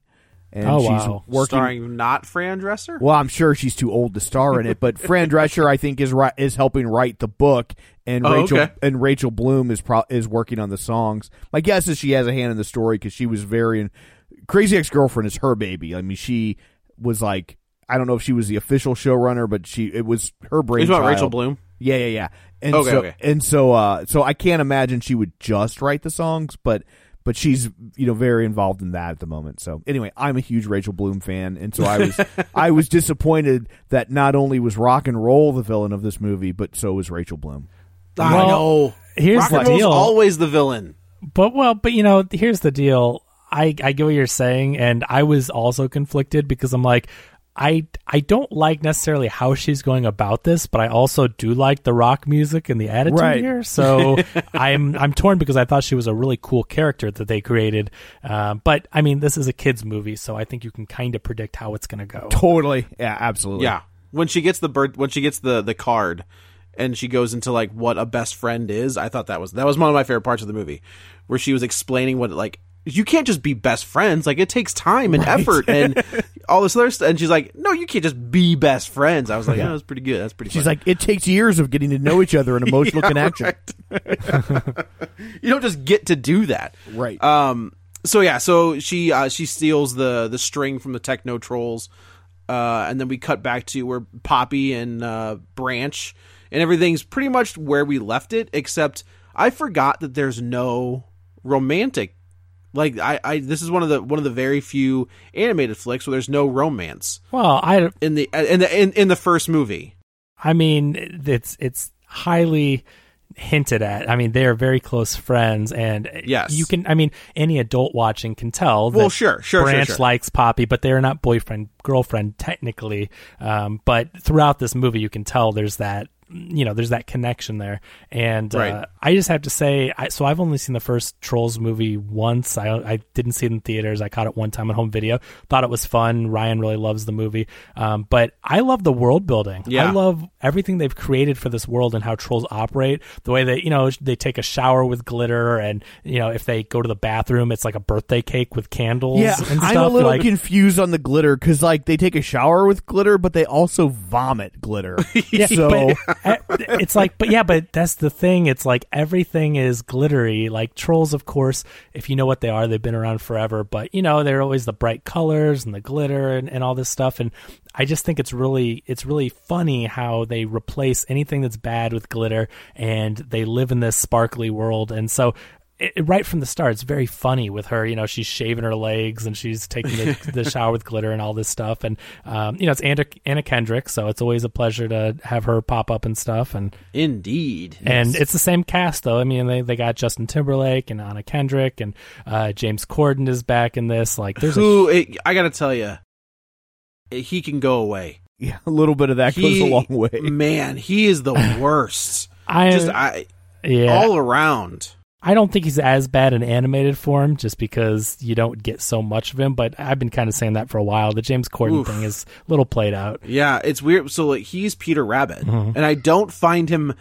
And oh, she's wow. working. Starring not Fran Drescher? Well, I'm sure she's too old to star in it, but Fran Drescher, I think, is ri- is helping write the book, and Oh, Rachel okay. and Rachel Bloom is pro- is working on the songs. My guess is she has a hand in the story because she was very. In- Crazy Ex-Girlfriend is her baby. I mean, she was like, I don't know if she was the official showrunner, but she it was her brainchild. He's about Rachel Bloom? Yeah, yeah, yeah. And Okay, so, okay. And so, uh, so I can't imagine she would just write the songs, but but she's you know very involved in that at the moment. So anyway, I'm a huge Rachel Bloom fan, and so I was I was disappointed that not only was Rock and Roll the villain of this movie, but so was Rachel Bloom. I Well, know. here's Rock the and roll's deal. always the villain. But well, but you know, here's the deal. I I get what you're saying, and I was also conflicted because I'm like, I I don't like necessarily how she's going about this, but I also do like the rock music and the attitude Right. here. So I'm I'm torn because I thought she was a really cool character that they created. Uh, but I mean, this is a kids movie, so I think you can kind of predict how it's going to go. Totally, yeah, absolutely. Yeah. When she gets the bird, when she gets the, the card and she goes into like what a best friend is, I thought that was, that was one of my favorite parts of the movie where she was explaining what like, you can't just be best friends. Like it takes time and Right. effort and all this other stuff. And she's like, no, you can't just be best friends. I was like, yeah, that's pretty good. That's pretty She's funny. like, it takes years of getting to know each other and emotional Yeah, connection. right. You don't just get to do that. Right. Um, so yeah, so she, uh, she steals the, the string from the Techno Trolls. Uh, and then we cut back to where Poppy and, uh, Branch and everything's pretty much where we left it, except I forgot that there's no romantic. Like I, I, this is one of the one of the very few animated flicks where there's no romance. Well, I in the in the in, in the first movie. I mean, it's it's highly hinted at. I mean, they are very close friends, and Yes. you can. I mean, any adult watching can tell. That Well, sure, sure, sure, Branch sure. likes Poppy, but they are not boyfriend girlfriend technically. Um, but throughout this movie, you can tell there's that. You know, there's that connection there, and Right. uh, I just have to say, I, so I've only seen the first Trolls movie once. I I didn't see it in theaters. I caught it one time on home video. Thought it was fun. Ryan really loves the movie, um, but I love the world building. Yeah. I love everything they've created for this world and how trolls operate. The way that you know they take a shower with glitter, and you know if they go to the bathroom, it's like a birthday cake with candles. Yeah, and stuff. I'm a little like, confused on the glitter because like they take a shower with glitter, but they also vomit glitter. Yeah, so but, uh, it's like, but yeah, but that's the thing. It's like everything is glittery. Like trolls, of course, if you know what they are, they've been around forever. But you know, they're always the bright colors and the glitter and, and all this stuff. And I just think it's really, it's really funny how they replace anything that's bad with glitter, and they live in this sparkly world. And so. It, right from the start, it's very funny with her. You know, she's shaving her legs and she's taking the, the shower with glitter and all this stuff. And um, you know, it's Anna, Anna Kendrick, so it's always a pleasure to have her pop up and stuff. And Indeed, and yes. it's the same cast though. I mean, they they got Justin Timberlake and Anna Kendrick, and uh, James Corden is back in this. Like, there's who a, it, I got to tell you, he can go away. yeah, a little bit of that He- goes a long way. Man, he is the worst. I Just I yeah. all around. I don't think he's as bad in animated form just because you don't get so much of him, but I've been kind of saying that for a while. The James Corden Oof. thing is a little played out. Yeah, it's weird. So like he's Peter Rabbit, Mhm. and I don't find him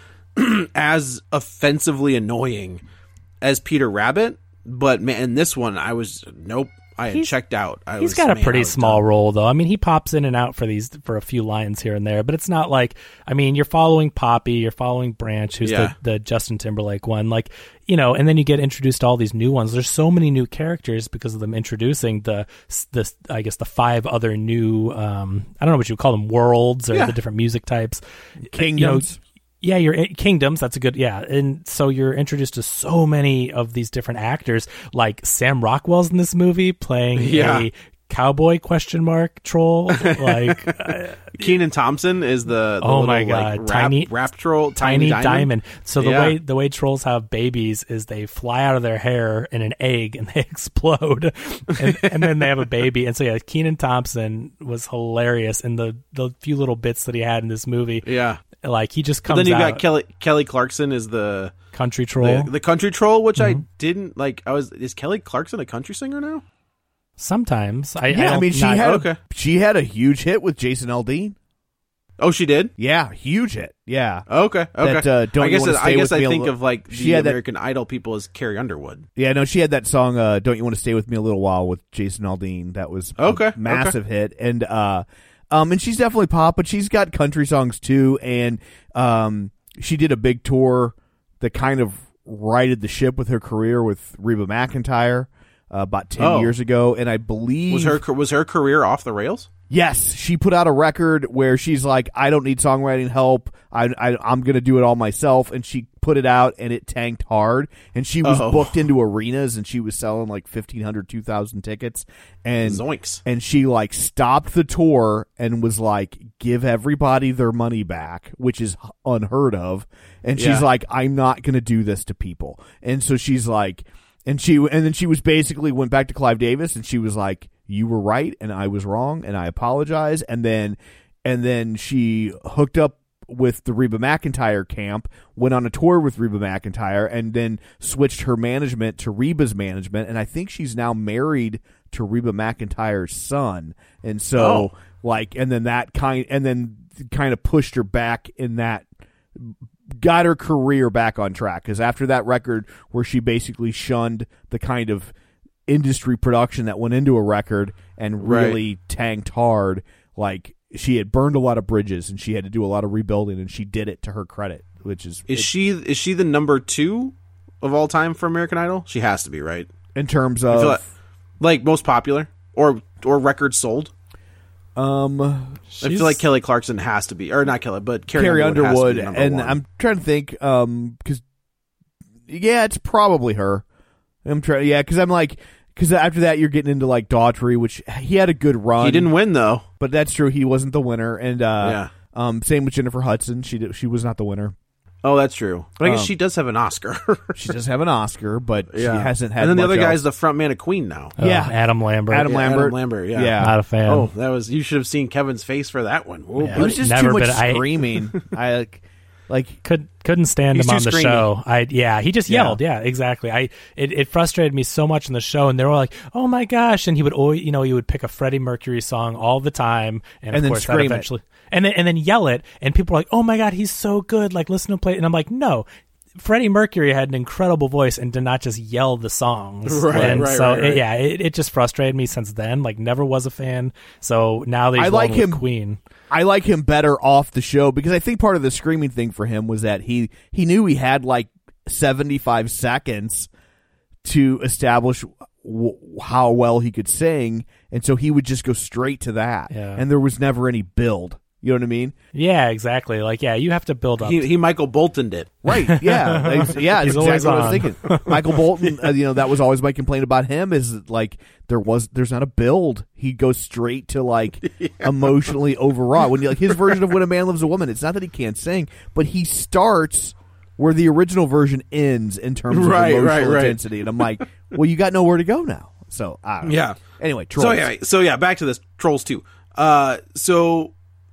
as offensively annoying as Peter Rabbit. But man, in this one, I was nope. I had He's- checked out. I He's was, got a man, pretty I was small done. role, though. I mean, he pops in and out for these for a few lines here and there, but it's not like, I mean, you're following Poppy, you're following Branch, who's Yeah. the, the Justin Timberlake one, like, you know, and then you get introduced to all these new ones. There's so many new characters because of them introducing the the I guess the five other new um I don't know what you would call them, worlds or Yeah. the different music types, Kingdoms. You know, yeah, you're in, kingdoms. That's a good, yeah. And so you're introduced to so many of these different actors. Like Sam Rockwell's in this movie playing Yeah. a cowboy question mark troll. Like uh, Keenan Thompson is the, the Oh little, my like, God, rap, tiny- rap troll, tiny tiny, diamond. So the Yeah. way the way trolls have babies is they fly out of their hair in an egg and they explode, and, and then they have a baby. And so yeah, Keenan Thompson was hilarious in the the few little bits that he had in this movie. Yeah. Like he just But comes then you out got Kelly Kelly Clarkson is the country troll. the, the country troll, which I Mhm. didn't like. I was is Kelly Clarkson a country singer now? Sometimes I Yeah, I, don't- mean she not- had okay. a, she had a huge hit with Jason Aldean. Oh, she did? Yeah, huge hit. Yeah. Okay. Okay. That, uh, Don't I You guess Wanna it, Stay I guess With Me I a think Li- of like She the had that- American Idol people as Carrie Underwood. Yeah, no, she had that song, uh, Don't You Want to Stay With Me a Little While with Jason Aldean. That was Okay, a massive hit. And uh, um, and she's definitely pop, but she's got country songs too. And um, she did a big tour that kind of righted the ship with her career with Reba McEntire uh, about ten Oh. years ago. And I believe... Was her was her career off the rails? Yes, she put out a record where she's like, I don't need songwriting help. I, I, I'm going to do it all myself. And she put it out, and it tanked hard. And she was Oh. booked into arenas, and she was selling like fifteen hundred, two thousand tickets. And, Zoinks. and she like stopped the tour and was like, give everybody their money back, which is unheard of. And she's Yeah. like, I'm not going to do this to people. And so she's like, and she, and then she was basically went back to Clive Davis, and she was like, you were right and I was wrong and I apologize. And then and then she hooked up with the Reba McEntire camp, went on a tour with Reba McEntire, and then switched her management to Reba's management. And I think she's now married to Reba McEntire's son. And so Oh. like and then that kind and then kind of pushed her back in that got her career back on track. Because after that record where she basically shunned the kind of industry production that went into a record and really Right. tanked hard, like she had burned a lot of bridges and she had to do a lot of rebuilding, and she did it to her credit, which is Is it- she is she the number two of all time for American Idol? She has to be, right? in terms I of feel like, like most popular or or records sold. um I feel like Kelly Clarkson has to be, or not Kelly, but Carrie, Carrie Underwood, Underwood, has to be number and one. I'm trying to think um because yeah, it's probably her. I'm trying, yeah, because I'm like. Because after that, you're getting into like Daughtry, which he had a good run. he didn't win though. but that's true. He wasn't the winner, and uh, Yeah. um, same with Jennifer Hudson. She did, she was not the winner. Oh, that's true. But I guess Um, she does have an Oscar. She does have an Oscar, but she Yeah. hasn't had. And then the much other else. guy's the front man of Queen now. Oh, Yeah. Adam Lambert. Adam Yeah, Lambert. Adam Lambert. Yeah. Yeah. Not a fan. Oh, that was you should have seen Kevin's face for that one. Oh, Yeah. It was just Never too much been- I- screaming. I like, like Could couldn't stand He's him on too the screamy. show. I yeah, he just Yeah. yelled. Yeah, exactly. I it, it frustrated me so much in the show, and they were like, "Oh my gosh!" And he would always, you know, he would pick a Freddie Mercury song all the time, and, And of then course that scream it. eventually, and then and then yell it, and people were like, "Oh my god, he's so good!" Like listen to play, and I'm like, no. Freddie Mercury had an incredible voice and did not just yell the songs. Right, and right, so right, right. It, yeah, it, it just frustrated me since then. Like never was a fan. So now they I like him- Queen. I like him better off the show because I think part of the screaming thing for him was that he he knew he had like seventy-five seconds to establish w- how well he could sing, and so he would just go straight to that, Yeah. and there was never any build. You know what I mean? Yeah, exactly. Like yeah, you have to build up. He, he Michael Bolton did. Right? Yeah, Ex- yeah. He's That's always exactly what I was on. thinking. Michael Bolton. Uh, you know, that was always my complaint about him is like there was there's not a build. He goes straight to like emotionally overwrought. When you like his version of When a Man Loves a Woman, it's not that he can't sing, but he starts where the original version ends in terms of Right, emotional right, right. intensity, and I'm like, well, you got nowhere to go now. So I don't know. Yeah. Anyway, Trolls. So yeah, so yeah, back to this Trolls two. Uh, so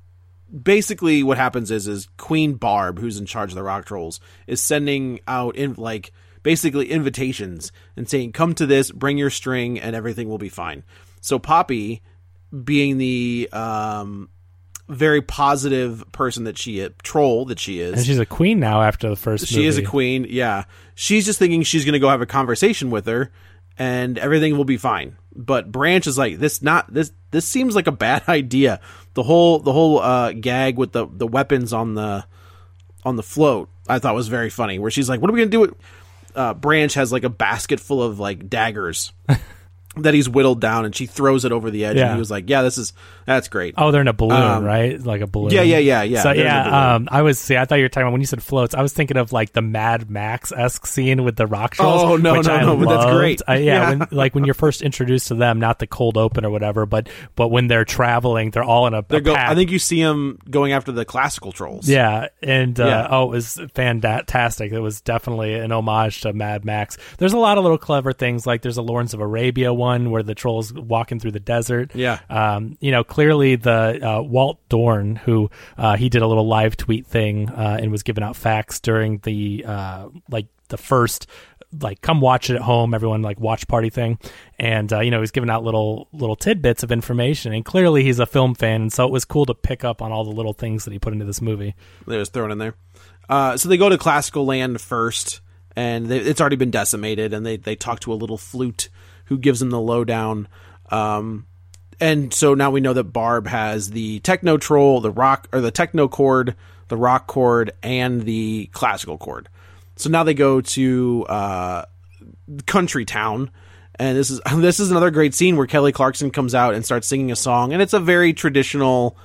basically, what happens is is Queen Barb, who's in charge of the Rock Trolls, is sending out in like basically invitations and saying, "Come to this, bring your string, and everything will be fine." So Poppy, being the um, very positive person that she is, troll that she is, and she's a queen now after the first she movie. is a queen. Yeah, she's just thinking she's going to go have a conversation with her, and everything will be fine. But Branch is like, this not this. This seems like a bad idea. The whole the whole uh, gag with the the weapons on the on the float, I thought was very funny. Where she's like, "What are we going to do?" With uh, Branch has like a basket full of like daggers that he's whittled down, and she throws it over the edge. Yeah. And he was like, "Yeah, this is that's great." Oh, they're in a balloon, Um, right? Like a balloon. yeah, yeah, yeah, yeah. So There's a balloon. yeah, um, I was see. I thought you were talking about when you said floats. I was thinking of like the Mad Max esque scene with the rock trolls. Oh, no, which no, I no, but that's loved. great. I, yeah, Yeah. When, like when you're first introduced to them, not the cold open or whatever, but but when they're traveling, they're all in a, They're a go- pack. I think you see him going after the classical trolls. Yeah, and uh, Yeah. oh, it was fantastic. It was definitely an homage to Mad Max. There's a lot of little clever things, like there's a Lawrence of Arabia one where the trolls walking through the desert. Yeah. Um, you know, clearly the uh, Walt Dorn, who uh, he did a little live tweet thing uh, and was giving out facts during the uh, like the first like, come watch it at home, everyone, like, watch party thing. And, uh, you know, he's giving out little little tidbits of information. And clearly he's a film fan, and so it was cool to pick up on all the little things that he put into this movie. They was thrown in there. Uh, so they go to classical land first, and they, it's already been decimated, and they, they talk to a little flute who gives them the lowdown. Um, and so now we know that Barb has the techno troll, the rock, or the techno chord, the rock chord, and the classical chord. So now they go to uh, Country Town, and this is this is another great scene where Kelly Clarkson comes out and starts singing a song, and it's a very traditional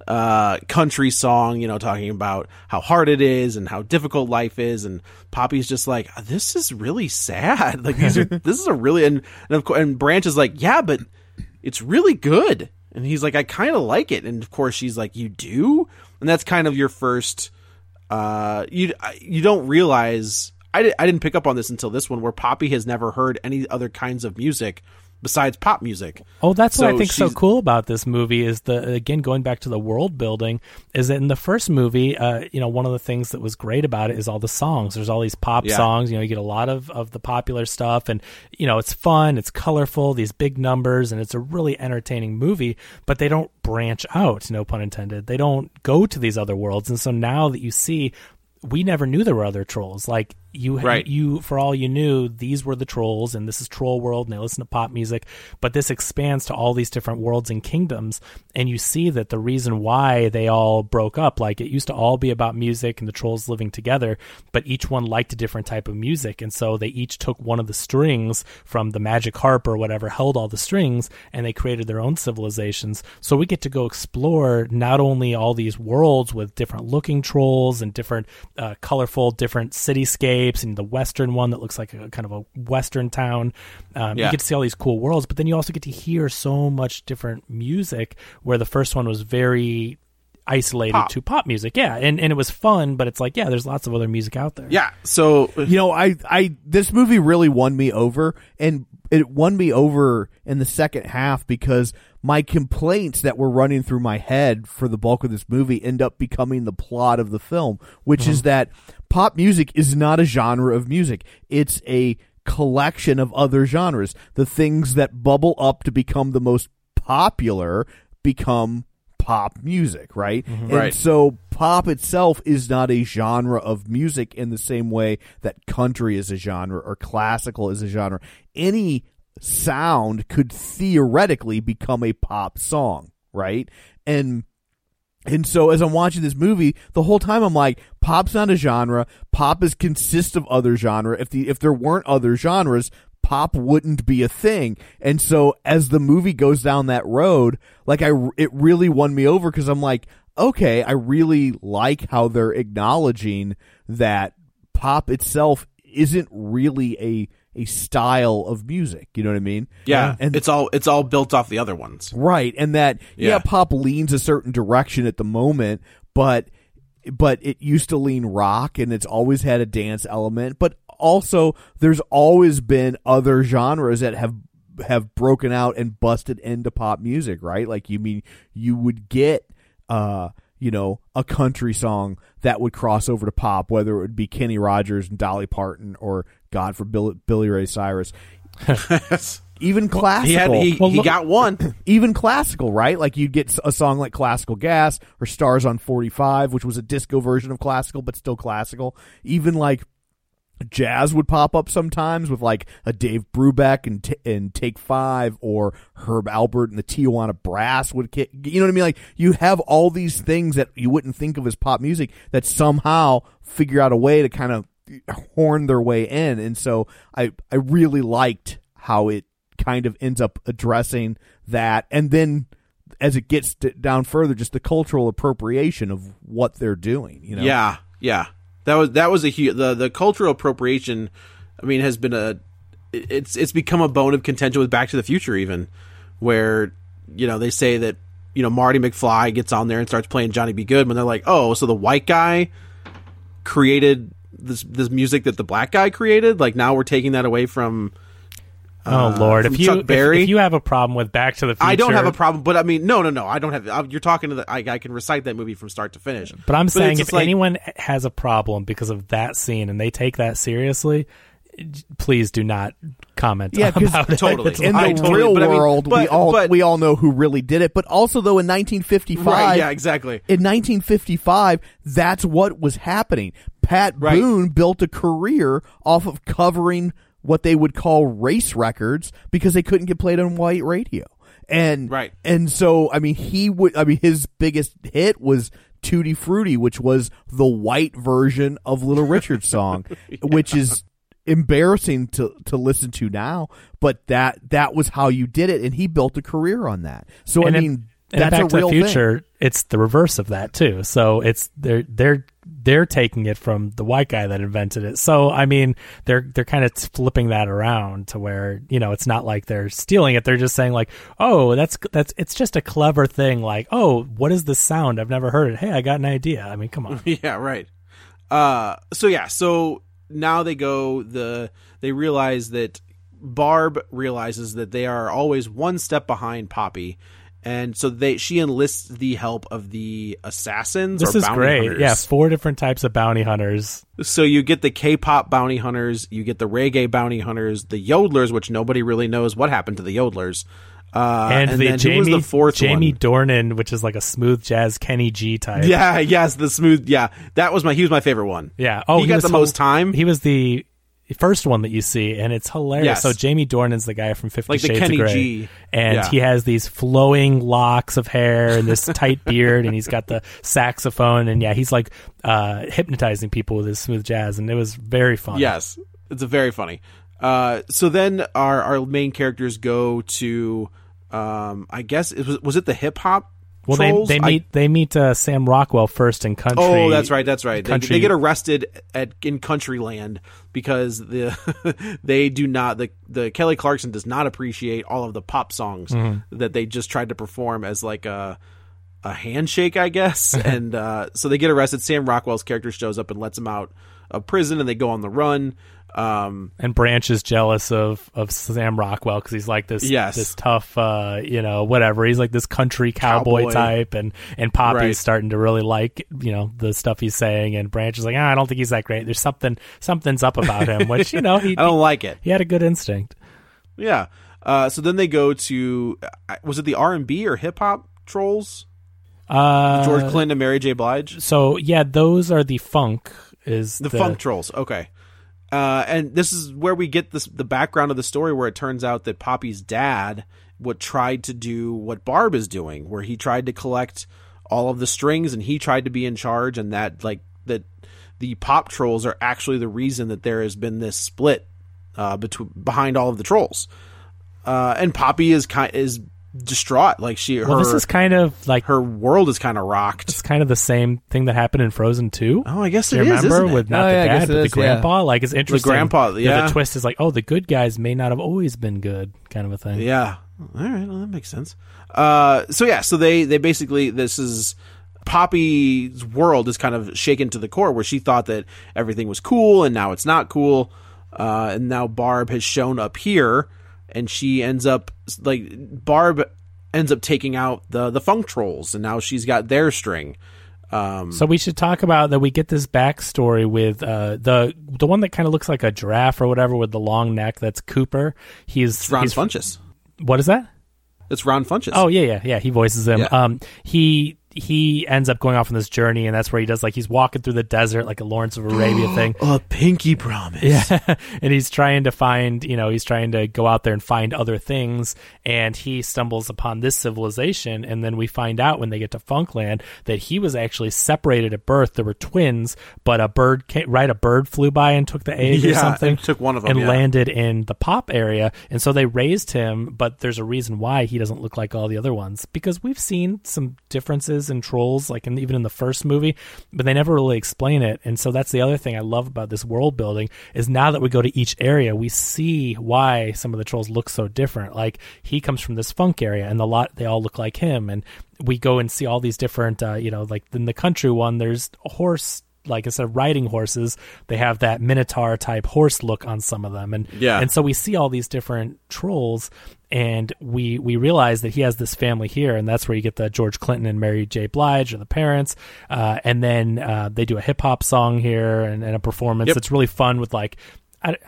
uh, country song, you know, talking about how hard it is and how difficult life is, and Poppy's just like, this is really sad. Like these are this is a really and and, of course, and Branch is like, yeah, but it's really good, and he's like, I kind of like it, and of course she's like, you do, and that's kind of your first. Uh, you you don't realize I, di- I didn't pick up on this until this one, where Poppy has never heard any other kinds of music besides pop music. Oh, that's so what I think she's... so cool about this movie is the, again, going back to the world building, is that in the first movie, uh, you know, one of the things that was great about it is all the songs. There's all these pop yeah. songs, you know, you get a lot of, of the popular stuff, and, you know, it's fun, it's colorful, these big numbers, and it's a really entertaining movie, but they don't branch out, no pun intended. They don't go to these other worlds. And so now that you see, we never knew there were other trolls. Like, you, right. you, for all you knew, these were the trolls, and this is Troll World, and they listen to pop music. But this expands to all these different worlds and kingdoms, and you see that the reason why they all broke up, like, it used to all be about music and the trolls living together, but each one liked a different type of music, and so they each took one of the strings from the magic harp or whatever held all the strings, and they created their own civilizations. So we get to go explore not only all these worlds with different looking trolls and different uh, colorful, different cityscapes, and the western one that looks like a kind of a western town. Um, yeah. You get to see all these cool worlds, but then you also get to hear so much different music, where the first one was very isolated pop. to pop music. Yeah, and, and it was fun, but it's like, yeah, there's lots of other music out there. Yeah, so... You know, I, I this movie really won me over, and it won me over in the second half because my complaints that were running through my head for the bulk of this movie end up becoming the plot of the film, which mm-hmm. is that pop music is not a genre of music. It's a collection of other genres. The things that bubble up to become the most popular become pop music, right? Mm-hmm. And right. so pop itself is not a genre of music in the same way that country is a genre or classical is a genre. Any sound could theoretically become a pop song, right? And and so as I'm watching this movie, the whole time I'm like, pop's not a genre. Pop is consists of other genre. If the if there weren't other genres, pop wouldn't be a thing. And so as the movie goes down that road, like I, it really won me over because I'm like, okay, I really like how they're acknowledging that pop itself isn't really a a style of music. You know what I mean? Yeah, and it's all it's all built off the other ones, right? And that yeah, yeah pop leans a certain direction at the moment, but but it used to lean rock, and it's always had a dance element, but also there's always been other genres that have have broken out and busted into pop music, right? Like you mean you would get uh you know a country song that would cross over to pop, whether it would be Kenny Rogers and Dolly Parton or God for Billy, Billy Ray Cyrus. Even classical. He, had, he, well, he look, got one. Even classical, right? Like you'd get a song like Classical Gas or Stars on forty-five, which was a disco version of classical, but still classical. Even like jazz would pop up sometimes with like a Dave Brubeck and, t- and Take Five, or Herb Alpert and the Tijuana Brass would kick. You know what I mean? Like you have all these things that you wouldn't think of as pop music that somehow figure out a way to kind of horn their way in. And so I, I really liked how it kind of ends up addressing that. And then as it gets d- down further, just the cultural appropriation of what they're doing, you know? Yeah. Yeah. That was, that was a huge, the, the cultural appropriation, I mean, has been a, it's, it's become a bone of contention with Back to the Future, even where, you know, they say that, you know, Marty McFly gets on there and starts playing Johnny B. Good when they're like, oh, so the white guy created this, this music that the black guy created. Like now we're taking that away from, Oh uh, Lord! If you Chuck Berry. If, if you have a problem with Back to the Future, I don't have a problem. But I mean, no, no, no. I don't have. I, you're talking to the. I, I can recite that movie from start to finish. But I'm but saying if like, anyone has a problem because of that scene and they take that seriously, please do not comment Yeah, about it. totally. It's in like- the totally- real but I mean, world, we but- all but- we all know who really did it. But also, though, in nineteen fifty-five, Right, yeah, exactly. In nineteen fifty-five, that's what was happening. Pat Right. Boone built a career off of covering what they would call race records because they couldn't get played on white radio. And Right. and so I mean he would I mean his biggest hit was Tutti Frutti, which was the white version of Little Richard's song, yeah. which is embarrassing to to listen to now, but that that was how you did it, and he built a career on that. So and I in, mean and that's in Back a to real the Future, thing. It's the reverse of that too. So it's they're they're they're taking it from the white guy that invented it. So I mean, they're they're kind of flipping that around to where, you know, it's not like they're stealing it. They're just saying like, oh, that's that's it's just a clever thing. Like, oh, what is this sound? I've never heard it. Hey, I got an idea. I mean, come on. Yeah, right. Uh, so yeah, so now they go the they realize that Barb realizes that they are always one step behind Poppy. And so they she enlists the help of the assassins This or is bounty great. hunters. Yeah, four different types of bounty hunters. So you get the K-pop bounty hunters, you get the reggae bounty hunters, the yodelers, which nobody really knows what happened to the yodelers. Uh, and, and the then Jamie, who was the fourth Jamie one? Dornan, which is like a smooth jazz Kenny G type. Yeah, yes, the smooth. Yeah, that was my. He was my favorite one. Yeah. Oh, he, he got was the hel- most time. He was the first one that you see, and it's hilarious. Yes. So Jamie Dornan's the guy from Fifty Like the Shades Kenny of Grey, G. and Yeah. he has these flowing locks of hair and this tight beard, and he's got the saxophone, and yeah, he's like uh, hypnotizing people with his smooth jazz, and it was very fun. Yes, it's a very funny. Uh, so then our our main characters go to, um, I guess it was was it the hip hop. Well, they Trolls? they meet I, they meet uh, Sam Rockwell first in country. Oh, that's right, that's right. They, Country, they get arrested at in Countryland because the they do not the the Kelly Clarkson does not appreciate all of the pop songs Mm-hmm. that they just tried to perform as like a a handshake, I guess. and uh, so they get arrested. Sam Rockwell's character shows up and lets them out of prison, and they go on the run. Um, and Branch is jealous of, of Sam Rockwell because he's like this Yes. this tough, uh, you know, whatever. He's like this country cowboy, Cowboy. type, and and Poppy's Right. starting to really like, you know, the stuff he's saying, and Branch is like, ah, I don't think he's that great. There's something something's up about him, which, you know, he I don't like it. he had a good instinct. Yeah. Uh, so then they go to uh, was it the R and B or hip hop trolls? Uh, George Clinton and Mary J. Blige. So yeah, those are the funk. Is The, funk trolls. Okay. Uh, and this is where we get this the background of the story, where it turns out that Poppy's dad what tried to do what Barb is doing, where he tried to collect all of the strings and he tried to be in charge, and that like that the pop trolls are actually the reason that there has been this split uh, between behind all of the trolls. Uh, and Poppy is kind is distraught, like she her Well, this is kind of like her world is kind of rocked. it's kind of the same thing that happened in Frozen two. Oh, I guess Do it you is, remember isn't it? with not Oh, the yeah, I dad guess but it the is, yeah. grandpa? Like it's interesting. grandpa, yeah. The twist is like, oh, the good guys may not have always been good, kind of a thing. Yeah. All right. Well, that makes sense. Uh, so yeah. So they they basically this is Poppy's world is kind of shaken to the core, where she thought that everything was cool and now it's not cool. Uh, and now Barb has shown up here, and she ends up like Barb ends up taking out the the funk trolls, and now she's got their string. Um, So we should talk about that. We get this backstory with uh, the the one that kind of looks like a giraffe or whatever with the long neck. That's Cooper. He's it's Ron he's, Funches. What is that? It's Ron Funches. Oh yeah, yeah, yeah. He voices him. Yeah. Um, he he ends up going off on this journey, and that's where he does like he's walking through the desert like a Lawrence of Arabia thing. A pinky promise. Yeah, and he's trying to find, you know, he's trying to go out there and find other things, and he stumbles upon this civilization, and then we find out when they get to Funkland that he was actually separated at birth. There were twins, but a bird, came, right, a bird flew by and took the egg or Yeah, something, and took one of them, and yeah. landed in the pop area, and so they raised him, but there's a reason why he doesn't look like all the other ones, because we've seen some differences in trolls, like in, even in the first movie, but they never really explain it. And so that's the other thing I love about this world building is now that we go to each area, we see why some of the trolls look so different. Like he comes from this funk area, and the lot they all look like him, and we go and see all these different, uh, you know, like in the country one, there's a horse. Like instead of riding horses, they have that Minotaur type horse look on some of them, and Yeah. and so we see all these different trolls, and we we realize that he has this family here, and that's where you get the George Clinton and Mary J. Blige are the parents, uh, and then uh, they do a hip hop song here and, and a performance Yep. that's really fun with like, I, I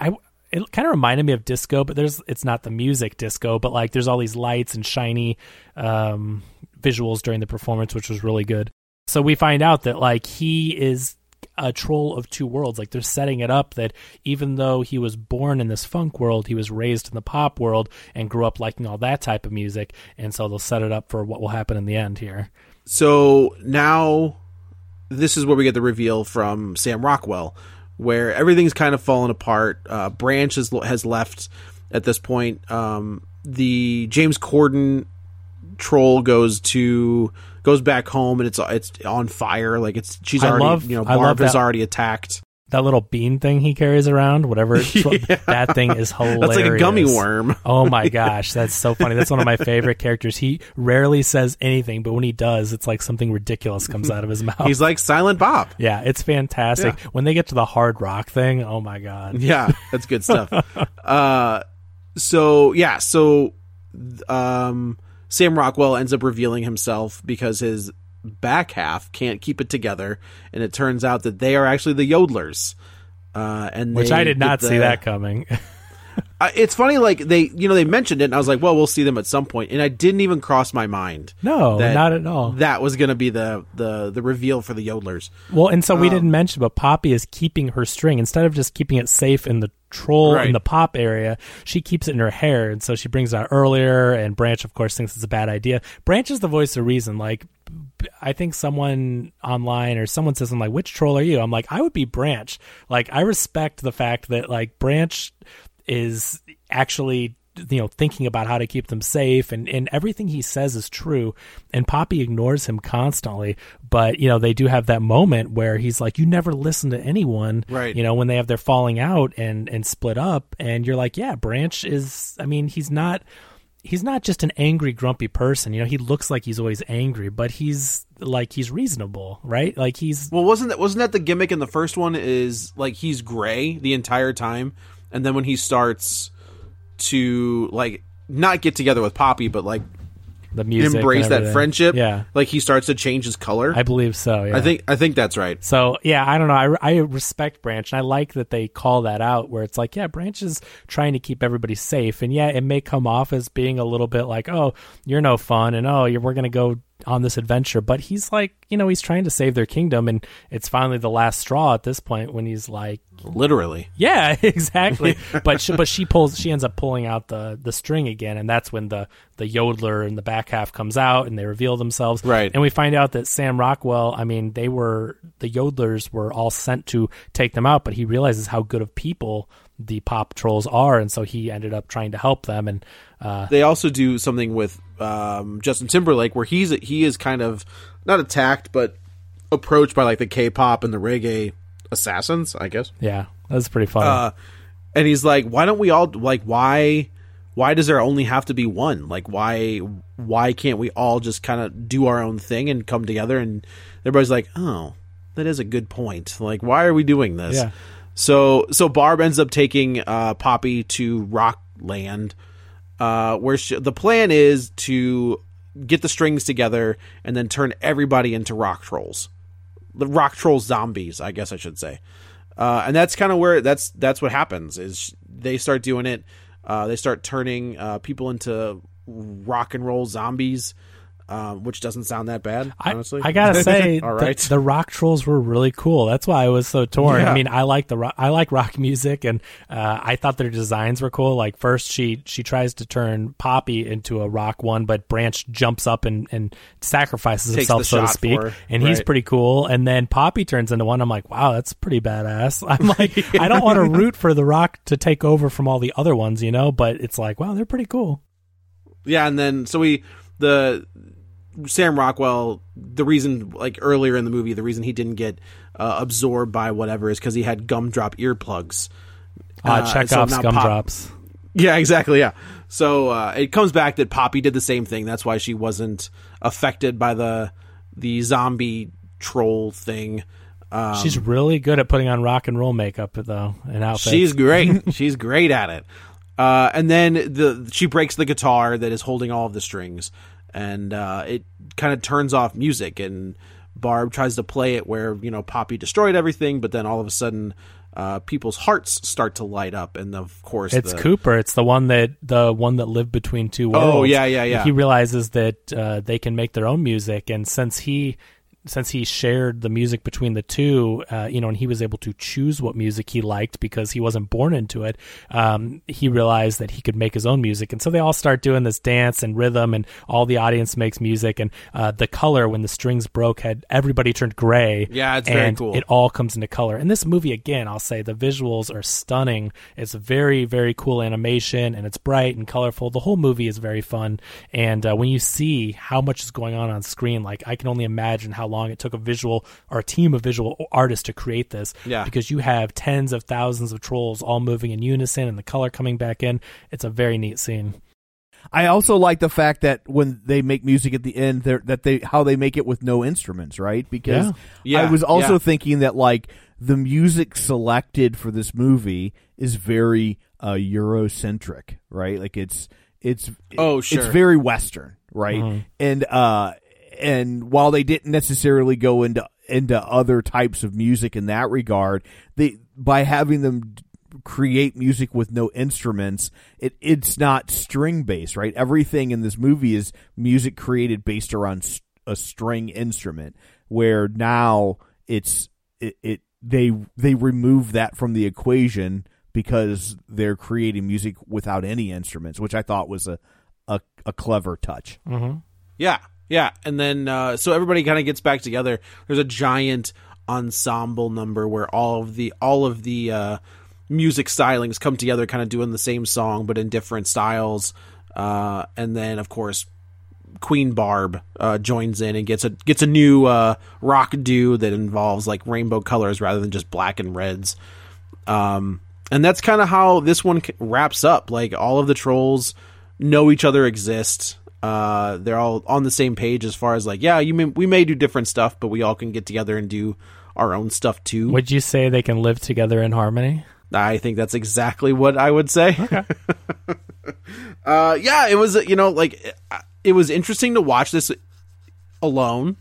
it kind of reminded me of disco, but there's it's not the music disco, but like there's all these lights and shiny um, visuals during the performance, which was really good. So we find out that like he is a troll of two worlds. Like they're setting it up that even though he was born in this funk world, he was raised in the pop world and grew up liking all that type of music. And so they'll set it up for what will happen in the end here. So now this is where we get the reveal from Sam Rockwell, where everything's kind of fallen apart. Uh, Branch has, has left at this point. Um, the James Corden troll goes to goes back home and it's it's on fire. Like it's she's I already love, you know I love Barb has that. already attacked. That little bean thing he carries around, whatever, it's, Yeah. that thing is hilarious. That's like a gummy worm. Oh my gosh, that's so funny. That's one of my favorite characters. He rarely says anything, but when he does, it's like something ridiculous comes out of his mouth. He's like Silent Bob. Yeah, it's fantastic. Yeah. When they get to the hard rock thing, oh my god. Yeah, that's good stuff. uh, so yeah, so um, Sam Rockwell ends up revealing himself because his back half can't keep it together, and it turns out that they are actually the Yodelers. Uh, and Which they I did not get the- see that coming. Uh, it's funny, like they, you know, they mentioned it, and I was like, "Well, we'll see them at some point," and I didn't even cross my mind. No, that not at all. That was going to be the, the the reveal for the Yodelers. Well, and so we Um, didn't mention, but Poppy is keeping her string instead of just keeping it safe in the troll Right. in the pop area. She keeps it in her hair, and so she brings it out earlier. And Branch, of course, thinks it's a bad idea. Branch is the voice of reason. Like, I think someone online or someone says, "I'm like, which troll are you?" I'm like, I would be Branch. Like, I respect the fact that like Branch is actually, you know, thinking about how to keep them safe, and, and everything he says is true, and Poppy ignores him constantly. But, you know, they do have that moment where he's like, you never listen to anyone, Right. you know, when they have their falling out and, and split up, and you're like, yeah, Branch is, I mean, he's not, he's not just an angry, grumpy person, you know, he looks like he's always angry, but he's like, he's reasonable, right? Like he's, Well, wasn't that wasn't that the gimmick in the first one? Is like he's gray the entire time, and then when he starts to like not get together with Poppy, but like the music embrace and that everything. friendship, Yeah, like he starts to change his color. I believe so. Yeah. I think I think that's right. So, yeah, I don't know. I, I respect Branch, and I like that they call that out where it's like, yeah, Branch is trying to keep everybody safe. And, yeah, it may come off as being a little bit like, oh, you're no fun, and, oh, you're, we're going to go on this adventure. But he's like, you know, he's trying to save their kingdom, and it's finally the last straw at this point when he's like, Literally. yeah, exactly. but she, but she pulls, she ends up pulling out the, the string again, and that's when the, the yodeler in the back half comes out, and they reveal themselves. Right. And we find out that Sam Rockwell, I mean, they were, the yodelers were all sent to take them out, but he realizes how good of people the pop trolls are, and so he ended up trying to help them. And uh, They also do something with um, Justin Timberlake where he's he is kind of not attacked, but approached by like the K-pop and the reggae assassins, I guess. yeah, that's pretty funny. Uh, and he's like, why don't we all like why why does there only have to be one? Like why why can't we all just kind of do our own thing and come together? And everybody's like, oh, that is a good point. Like, why are we doing this? Yeah. So so Barb ends up taking uh, Poppy to Rockland, uh, where she, the plan is to get the strings together and then turn everybody into rock trolls. The rock troll zombies, I guess I should say. Uh, and that's kind of where that's that's what happens is they start doing it. Uh, they start turning uh, people into rock and roll zombies, um, which doesn't sound that bad, honestly. I, I gotta say, All the, right. the rock trolls were really cool. That's why I was so torn. Yeah. I mean, I like the rock, I like rock music, and uh, I thought their designs were cool. Like first, she she tries to turn Poppy into a rock one, but Branch jumps up and, and sacrifices Takes himself, the so to shot speak, for her. and he's Right. pretty cool. And then Poppy turns into one. I'm like, wow, that's pretty badass. I'm like, I don't want to root for the rock to take over from all the other ones, you know, but it's like, wow, they're pretty cool. Yeah, and then so we the Sam Rockwell, the reason like earlier in the movie, the reason he didn't get uh, absorbed by whatever is because he had gumdrop earplugs. Uh, so Chekhov's now gumdrops. Pop- yeah, exactly. Yeah. So uh, it comes back that Poppy did the same thing. That's why she wasn't affected by the the zombie troll thing. Um, She's really good at putting on rock and roll makeup, though, and outfits. She's great. She's great at it. Uh, and then the she breaks the guitar that is holding all of the strings, and uh, it kind of turns off music. And Barb tries to play it where, you know, Poppy destroyed everything, but then all of a sudden uh, people's hearts start to light up. And of course, it's the, Cooper. It's the one that the one that lived between two worlds. Oh yeah, yeah, yeah. He realizes that uh, they can make their own music, and since he. Since he shared the music between the two, uh, you know, and he was able to choose what music he liked because he wasn't born into it, um, he realized that he could make his own music. And so they all start doing this dance and rhythm, and all the audience makes music. And uh, the color, when the strings broke, had everybody turned gray. Yeah, it's and very cool. It all comes into color. And this movie, again, I'll say the visuals are stunning. It's very, very cool animation, and it's bright and colorful. The whole movie is very fun. And uh, when you see how much is going on on screen, like I can only imagine how long it took a visual or a team of visual artists to create this, yeah. because you have tens of thousands of trolls all moving in unison and the color coming back in. It's a very neat scene. I also like the fact that when they make music at the end, that they how they make it with no instruments, right? Because yeah. Yeah. I was also yeah. thinking that like the music selected for this movie is very uh, Eurocentric, right? Like it's it's oh sure. it's very Western, right? Mm-hmm. And uh, and while they didn't necessarily go into into other types of music in that regard, they by having them create music with no instruments, it it's not string based, right? Everything in this movie is music created based around a string instrument, where now it's it, it they they remove that from the equation because they're creating music without any instruments, which I thought was a a, a clever touch. Mm-hmm. Yeah, yeah, and then uh, so everybody kind of gets back together. There's a giant ensemble number where all of the all of the uh, music stylings come together, kind of doing the same song but in different styles. Uh, and then, of course, Queen Barb uh, joins in and gets a gets a new uh, rock do that involves like rainbow colors rather than just black and reds. Um, and that's kind of how this one wraps up. Like all of the trolls know each other exist. Uh, they're all on the same page as far as like, yeah, you may, we may do different stuff, but we all can get together and do our own stuff too. Would you say they can live together in harmony? I think that's exactly what I would say. Okay. uh, yeah, it was, you know, like it was interesting to watch this alone.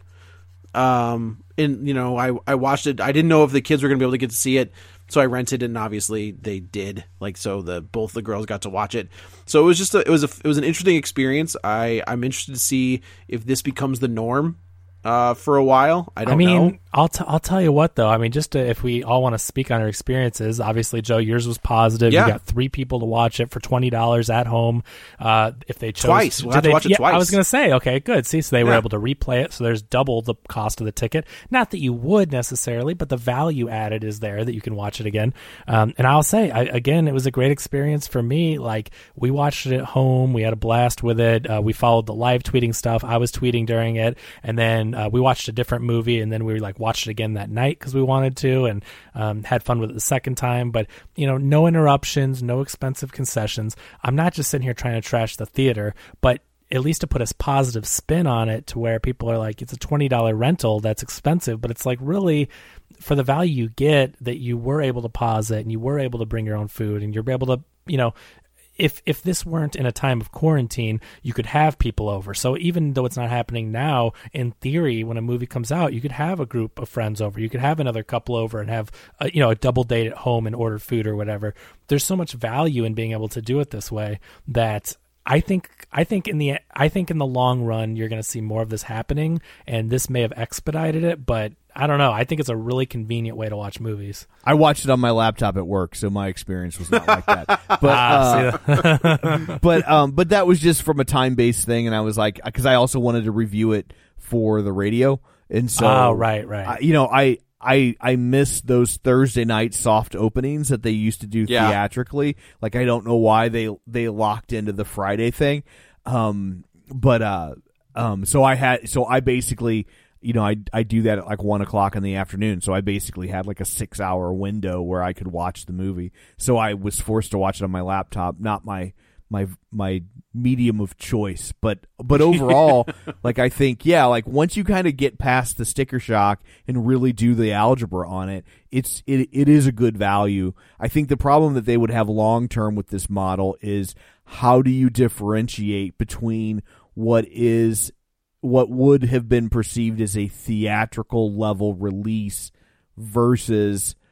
Um, and you know, I, I watched it. I didn't know if the kids were going to be able to get to see it. So I rented it, and obviously they did. Like, so the both the girls got to watch it. So it was just a, it was a, it was an interesting experience. I I'm interested to see if this becomes the norm uh, for a while. I don't I mean, know. I'll t- I'll tell you what though. I mean, just to, if we all want to speak on our experiences, obviously, Joe, yours was positive. Yeah. You got three people to watch it for twenty dollars at home. Uh, if they chose twice, we'll have they, to watch it yeah, twice. I was going to say, okay, good. See, so they were Yeah. able to replay it. So there's double the cost of the ticket. Not that you would necessarily, but the value added is there that you can watch it again. Um, and I'll say, I, again, it was a great experience for me. Like we watched it at home. We had a blast with it. Uh, we followed the live tweeting stuff. I was tweeting during it, and then uh, we watched a different movie, and then we like watched it again that night because we wanted to, and um, had fun with it the second time. But you know, no interruptions, no expensive concessions. I'm not just sitting here trying to trash the theater, but at least to put a positive spin on it to where people are like, it's a twenty dollars rental, that's expensive, but it's like really for the value you get that you were able to pause it and you were able to bring your own food and you're able to, you know, If if this weren't in a time of quarantine, you could have people over. So even though it's not happening now, in theory, when a movie comes out, you could have a group of friends over. You could have another couple over and have a, you know, a double date at home and order food or whatever. There's so much value in being able to do it this way that I think I think in the I think in the long run you're going to see more of this happening, and this may have expedited it, but I don't know. I think it's a really convenient way to watch movies. I watched it on my laptop at work, so my experience was not like that. But Ah, uh, but um, but that was just from a time based thing, and I was like, because I also wanted to review it for the radio, and so Oh, right, right. I, you know, I. I, I miss those Thursday night soft openings that they used to do Yeah. theatrically. Like, I don't know why they they locked into the Friday thing. Um, but uh, um, so I had so I basically, you know, I I do that at like one o'clock in the afternoon. So I basically had like a six hour window where I could watch the movie. So I was forced to watch it on my laptop, not my my my medium of choice. But but overall, like I think, yeah, like once you kind of get past the sticker shock and really do the algebra on it, it's it it is a good value. I think the problem that they would have long term with this model is how do you differentiate between what is what would have been perceived as a theatrical level release versus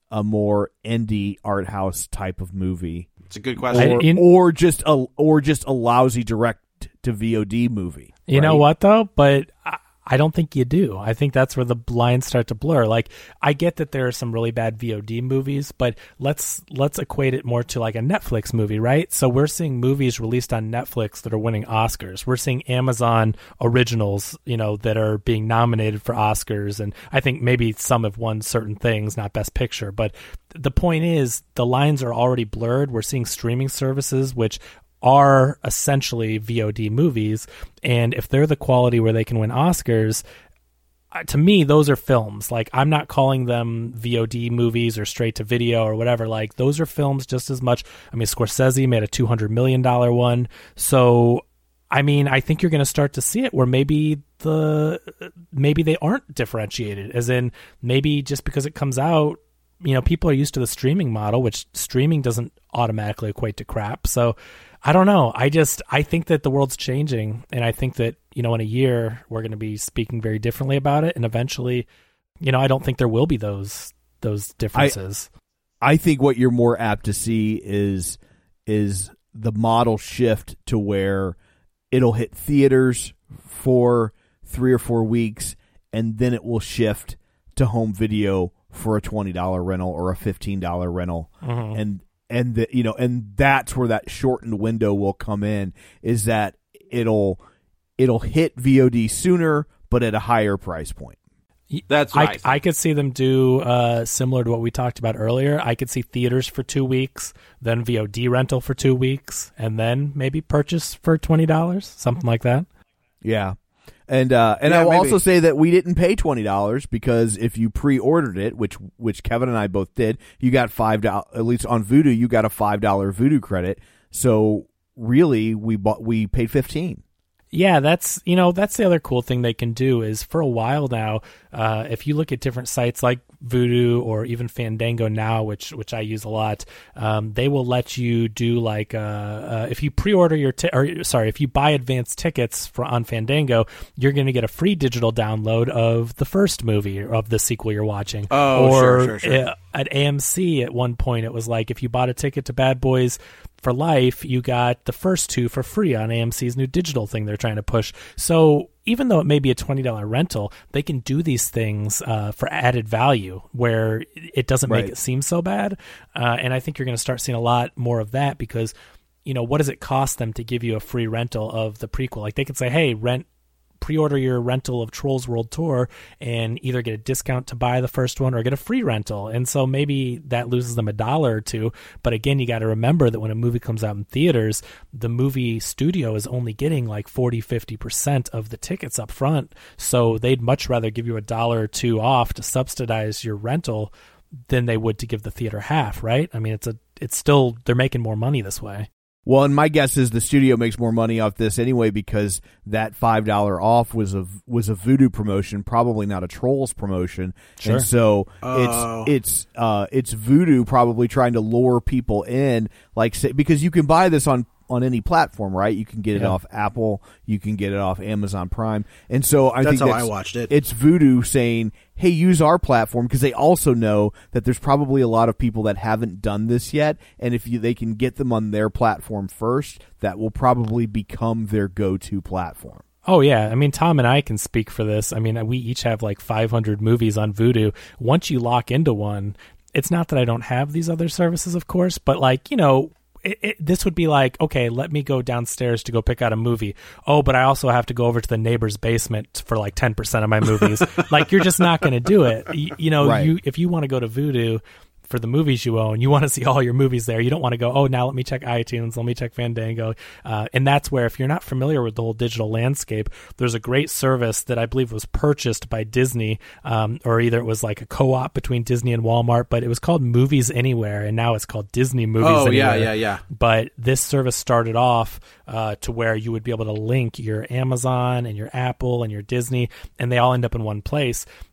a more indie art house type of movie? It's a good question. Or, I, in, or just a or just a lousy direct to V O D movie. You right? know what though? But I, I don't think you do. I think that's where the lines start to blur. Like, I get that there are some really bad V O D movies, but let's let's equate it more to like a Netflix movie, right? So we're seeing movies released on Netflix that are winning Oscars. We're seeing Amazon originals, you know, that are being nominated for Oscars, and I think maybe some have won certain things, not Best Picture. But the point is, the lines are already blurred. We're seeing streaming services, which are essentially V O D movies, and if they're the quality where they can win Oscars, uh, to me those are films. Like, I'm not calling them V O D movies or straight to video or whatever. Like, those are films just as much. I mean, Scorsese made a two hundred million dollars one, so I mean, I think you're going to start to see it where maybe the maybe they aren't differentiated, as in maybe just because it comes out, you know, people are used to the streaming model, which streaming doesn't automatically equate to crap. So I don't know. I just, I think that the world's changing, and I think that, you know, in a year we're going to be speaking very differently about it, and eventually, you know, I don't think there will be those those differences. I, I think what you're more apt to see is is the model shift to where it'll hit theaters for three or four weeks, and then it will shift to home video for a twenty dollars rental or a fifteen dollars rental. Mm-hmm. And and the, you know, and that's where that shortened window will come in, is that it'll it'll hit V O D sooner but at a higher price point. That's what I, I, I could see them do uh, similar to what we talked about earlier. I could see theaters for two weeks, then V O D rental for two weeks, and then maybe purchase for twenty dollars, something like that. Yeah. And uh, and yeah, I will maybe. also say that we didn't pay twenty dollars, because if you pre-ordered it, which which Kevin and I both did, you got five dollars, at least on Vudu, you got a five dollars Vudu credit. So really, we bought we paid fifteen dollars. Yeah, that's, you know, that's the other cool thing they can do is, for a while now, uh, if you look at different sites like Vudu or even Fandango now, which which I use a lot, um, they will let you do like uh, uh, if you pre-order your t- or sorry, if you buy advanced tickets for on Fandango, you're going to get a free digital download of the first movie of the sequel you're watching. Oh, or sure, sure, sure. Uh, at A M C at one point, it was like if you bought a ticket to Bad Boys for Life, you got the first two for free on A M C's new digital thing they're trying to push. So even though it may be a twenty dollars rental, they can do these things uh, for added value where it doesn't Right. make it seem so bad. Uh, and I think you're going to start seeing a lot more of that, because, you know, what does it cost them to give you a free rental of the prequel? Like, they could say, hey, rent, pre-order your rental of Trolls World Tour and either get a discount to buy the first one or get a free rental. And so maybe that loses them a dollar or two. But again, you got to remember that when a movie comes out in theaters, the movie studio is only getting like forty, fifty percent of the tickets up front. So they'd much rather give you a dollar or two off to subsidize your rental than they would to give the theater half, right? I mean, it's a, it's still, they're making more money this way. Well, and my guess is the studio makes more money off this anyway, because that five dollars off was a was a Vudu promotion, probably not a Trolls promotion. Sure. And so Oh. it's it's uh, it's Vudu probably trying to lure people in, like, say, because you can buy this on on any platform, right? You can get it Yeah. off Apple, you can get it off Amazon Prime, and so I That's think how that's, I watched it. It's Vudu saying, "Hey, use our platform," because they also know that there's probably a lot of people that haven't done this yet, and if you, they can get them on their platform first, that will probably become their go-to platform. Oh, yeah. I mean, Tom and I can speak for this. I mean, we each have like five hundred movies on Vudu. Once you lock into one, it's not that I don't have these other services, of course, but like, you know, It, it, this would be like, okay, let me go downstairs to go pick out a movie. Oh, but I also have to go over to the neighbor's basement for like ten percent of my movies. Like, you're just not going to do it. You, you know, Right. you if you want to go to Vudu for the movies you own, you want to see all your movies there. You don't want to go, oh, now let me check iTunes, let me check Fandango. Uh, and that's where, if you're not familiar with the whole digital landscape, there's a great service that I believe was purchased by Disney, um, or either it was like a co-op between Disney and Walmart, but it was called Movies Anywhere, and now it's called Disney Movies Oh, Anywhere. yeah, yeah, yeah. But this service started off uh, to where you would be able to link your Amazon and your Apple and your Disney, and they all end up in one place.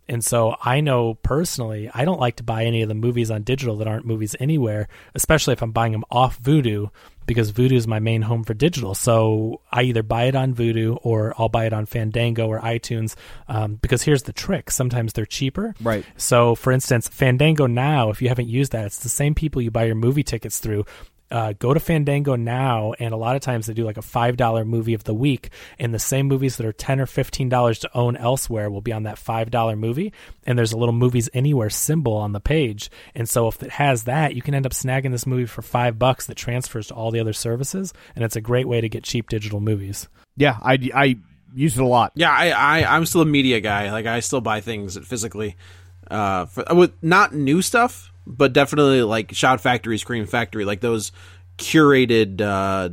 And so I know personally, I don't like to buy any of the movies on digital that aren't movies anywhere, especially if I'm buying them off Vudu, because Vudu is my main home for digital. So I either buy it on Vudu or I'll buy it on Fandango or iTunes, um, because here's the trick. Sometimes they're cheaper. Right. So, for instance, Fandango Now, if you haven't used that, it's the same people you buy your movie tickets through. Uh, go to Fandango now, and a lot of times they do like a five dollar movie of the week, and the same movies that are ten dollars or fifteen dollars to own elsewhere will be on that five dollar movie, and there's a little Movies Anywhere symbol on the page. And so if it has that, you can end up snagging this movie for five bucks that transfers to all the other services, and it's a great way to get cheap digital movies. Yeah, I, I use it a lot. Yeah, I, I, I'm still a media guy. Like, I still buy things physically. Uh, for, with not new stuff, but definitely like Shout Factory, Scream Factory, like those curated uh,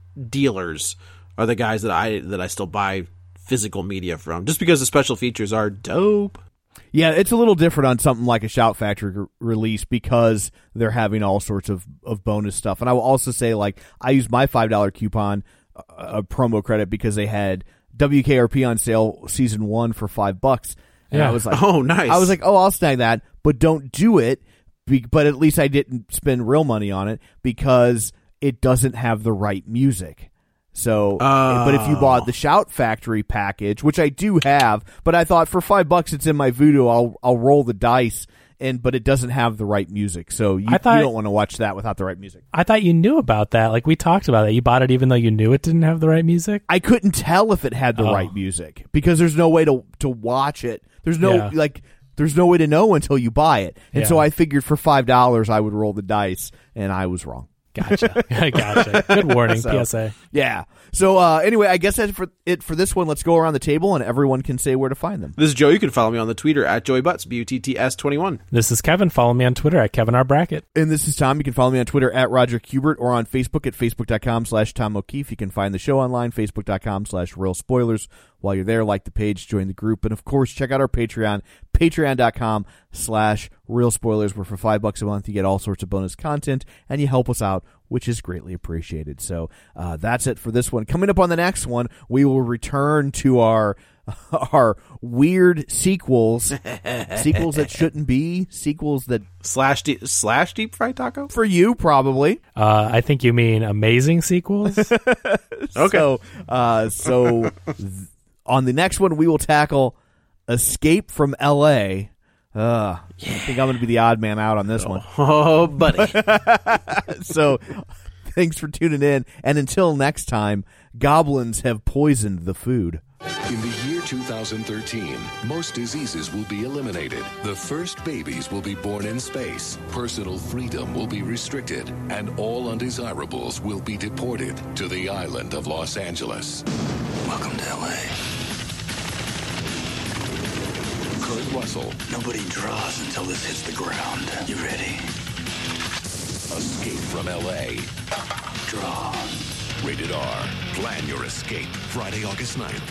dealers are the guys that I that I still buy physical media from, just because the special features are dope. Yeah, it's a little different on something like a Shout Factory re- release because they're having all sorts of, of bonus stuff. And I will also say, like, I used my five dollar coupon, uh, promo credit, because they had W K R P on sale season one for five bucks. And yeah. I was like, oh, nice. I was like, oh, I'll snag that, but don't do it. Be- but at least I didn't spend real money on it because it doesn't have the right music. So, oh. but if you bought the Shout Factory package, which I do have, but I thought for five bucks it's in my Vudu, I'll I'll roll the dice, and but it doesn't have the right music, so you, thought, you don't want to watch that without the right music. I thought you knew about that. Like, we talked about that. You bought it even though you knew it didn't have the right music? I couldn't tell if it had the oh. right music because there's no way to to watch it. There's no Yeah. like. There's no way to know until you buy it. And Yeah. so I figured for five dollars I would roll the dice, and I was wrong. Gotcha. Gotcha. Good warning, So, P S A. Yeah. So uh, anyway, I guess that's for it for this one. Let's go around the table, and everyone can say where to find them. This is Joe. You can follow me on the Twitter at Joey Butts, B U T T S twenty-one. This is Kevin. Follow me on Twitter at Kevin R. Brackett. And this is Tom. You can follow me on Twitter at Roger Kubert or on Facebook at facebook.com slash Tom O'Keefe. You can find the show online, facebook.com slash Real Spoilers. While you're there, like the page, join the group, and of course, check out our Patreon, patreon.com slash Real Spoilers, where for five bucks a month you get all sorts of bonus content, and you help us out, which is greatly appreciated. So uh, that's it for this one. Coming up on the next one, we will return to our our weird sequels, sequels that shouldn't be, sequels that Slash deep, slash deep fried taco? for you probably. Uh, I think you mean amazing sequels. Okay. So, uh, so th- on the next one, we will tackle Escape from L A. Uh, I think I'm going to be the odd man out on this one. Oh, buddy. So thanks for tuning in. And until next time, goblins have poisoned the food. In the year two thousand thirteen, most diseases will be eliminated. The first babies will be born in space. Personal freedom will be restricted. And all undesirables will be deported to the island of Los Angeles. Welcome to L A. Kurt Russell. Nobody draws until this hits the ground. You ready? Escape from L A. Draw. Rated R. Plan your escape. Friday, August ninth.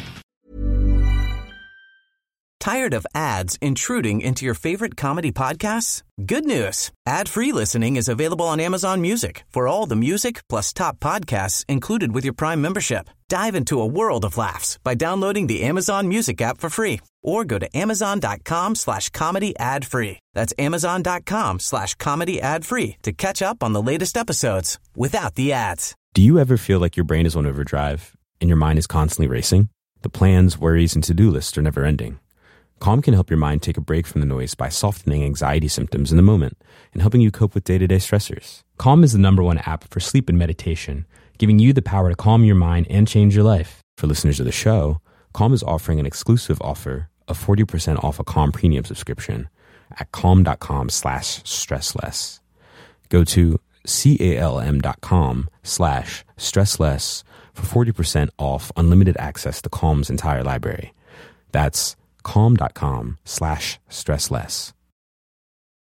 Tired of ads intruding into your favorite comedy podcasts? Good news. Ad-free listening is available on Amazon Music for all the music plus top podcasts included with your Prime membership. Dive into a world of laughs by downloading the Amazon Music app for free or go to amazon.com slash comedy ad free. That's amazon.com slash comedy ad free to catch up on the latest episodes without the ads. Do you ever feel like your brain is on overdrive and your mind is constantly racing? The plans, worries, and to-do lists are never ending. Calm can help your mind take a break from the noise by softening anxiety symptoms in the moment and helping you cope with day-to-day stressors. Calm is the number one app for sleep and meditation, giving you the power to calm your mind and change your life. For listeners of the show, Calm is offering an exclusive offer of forty percent off a Calm premium subscription at calm.com slash stressless. Go to calm.com slash stressless for forty percent off unlimited access to Calm's entire library. That's calm.com slash stressless.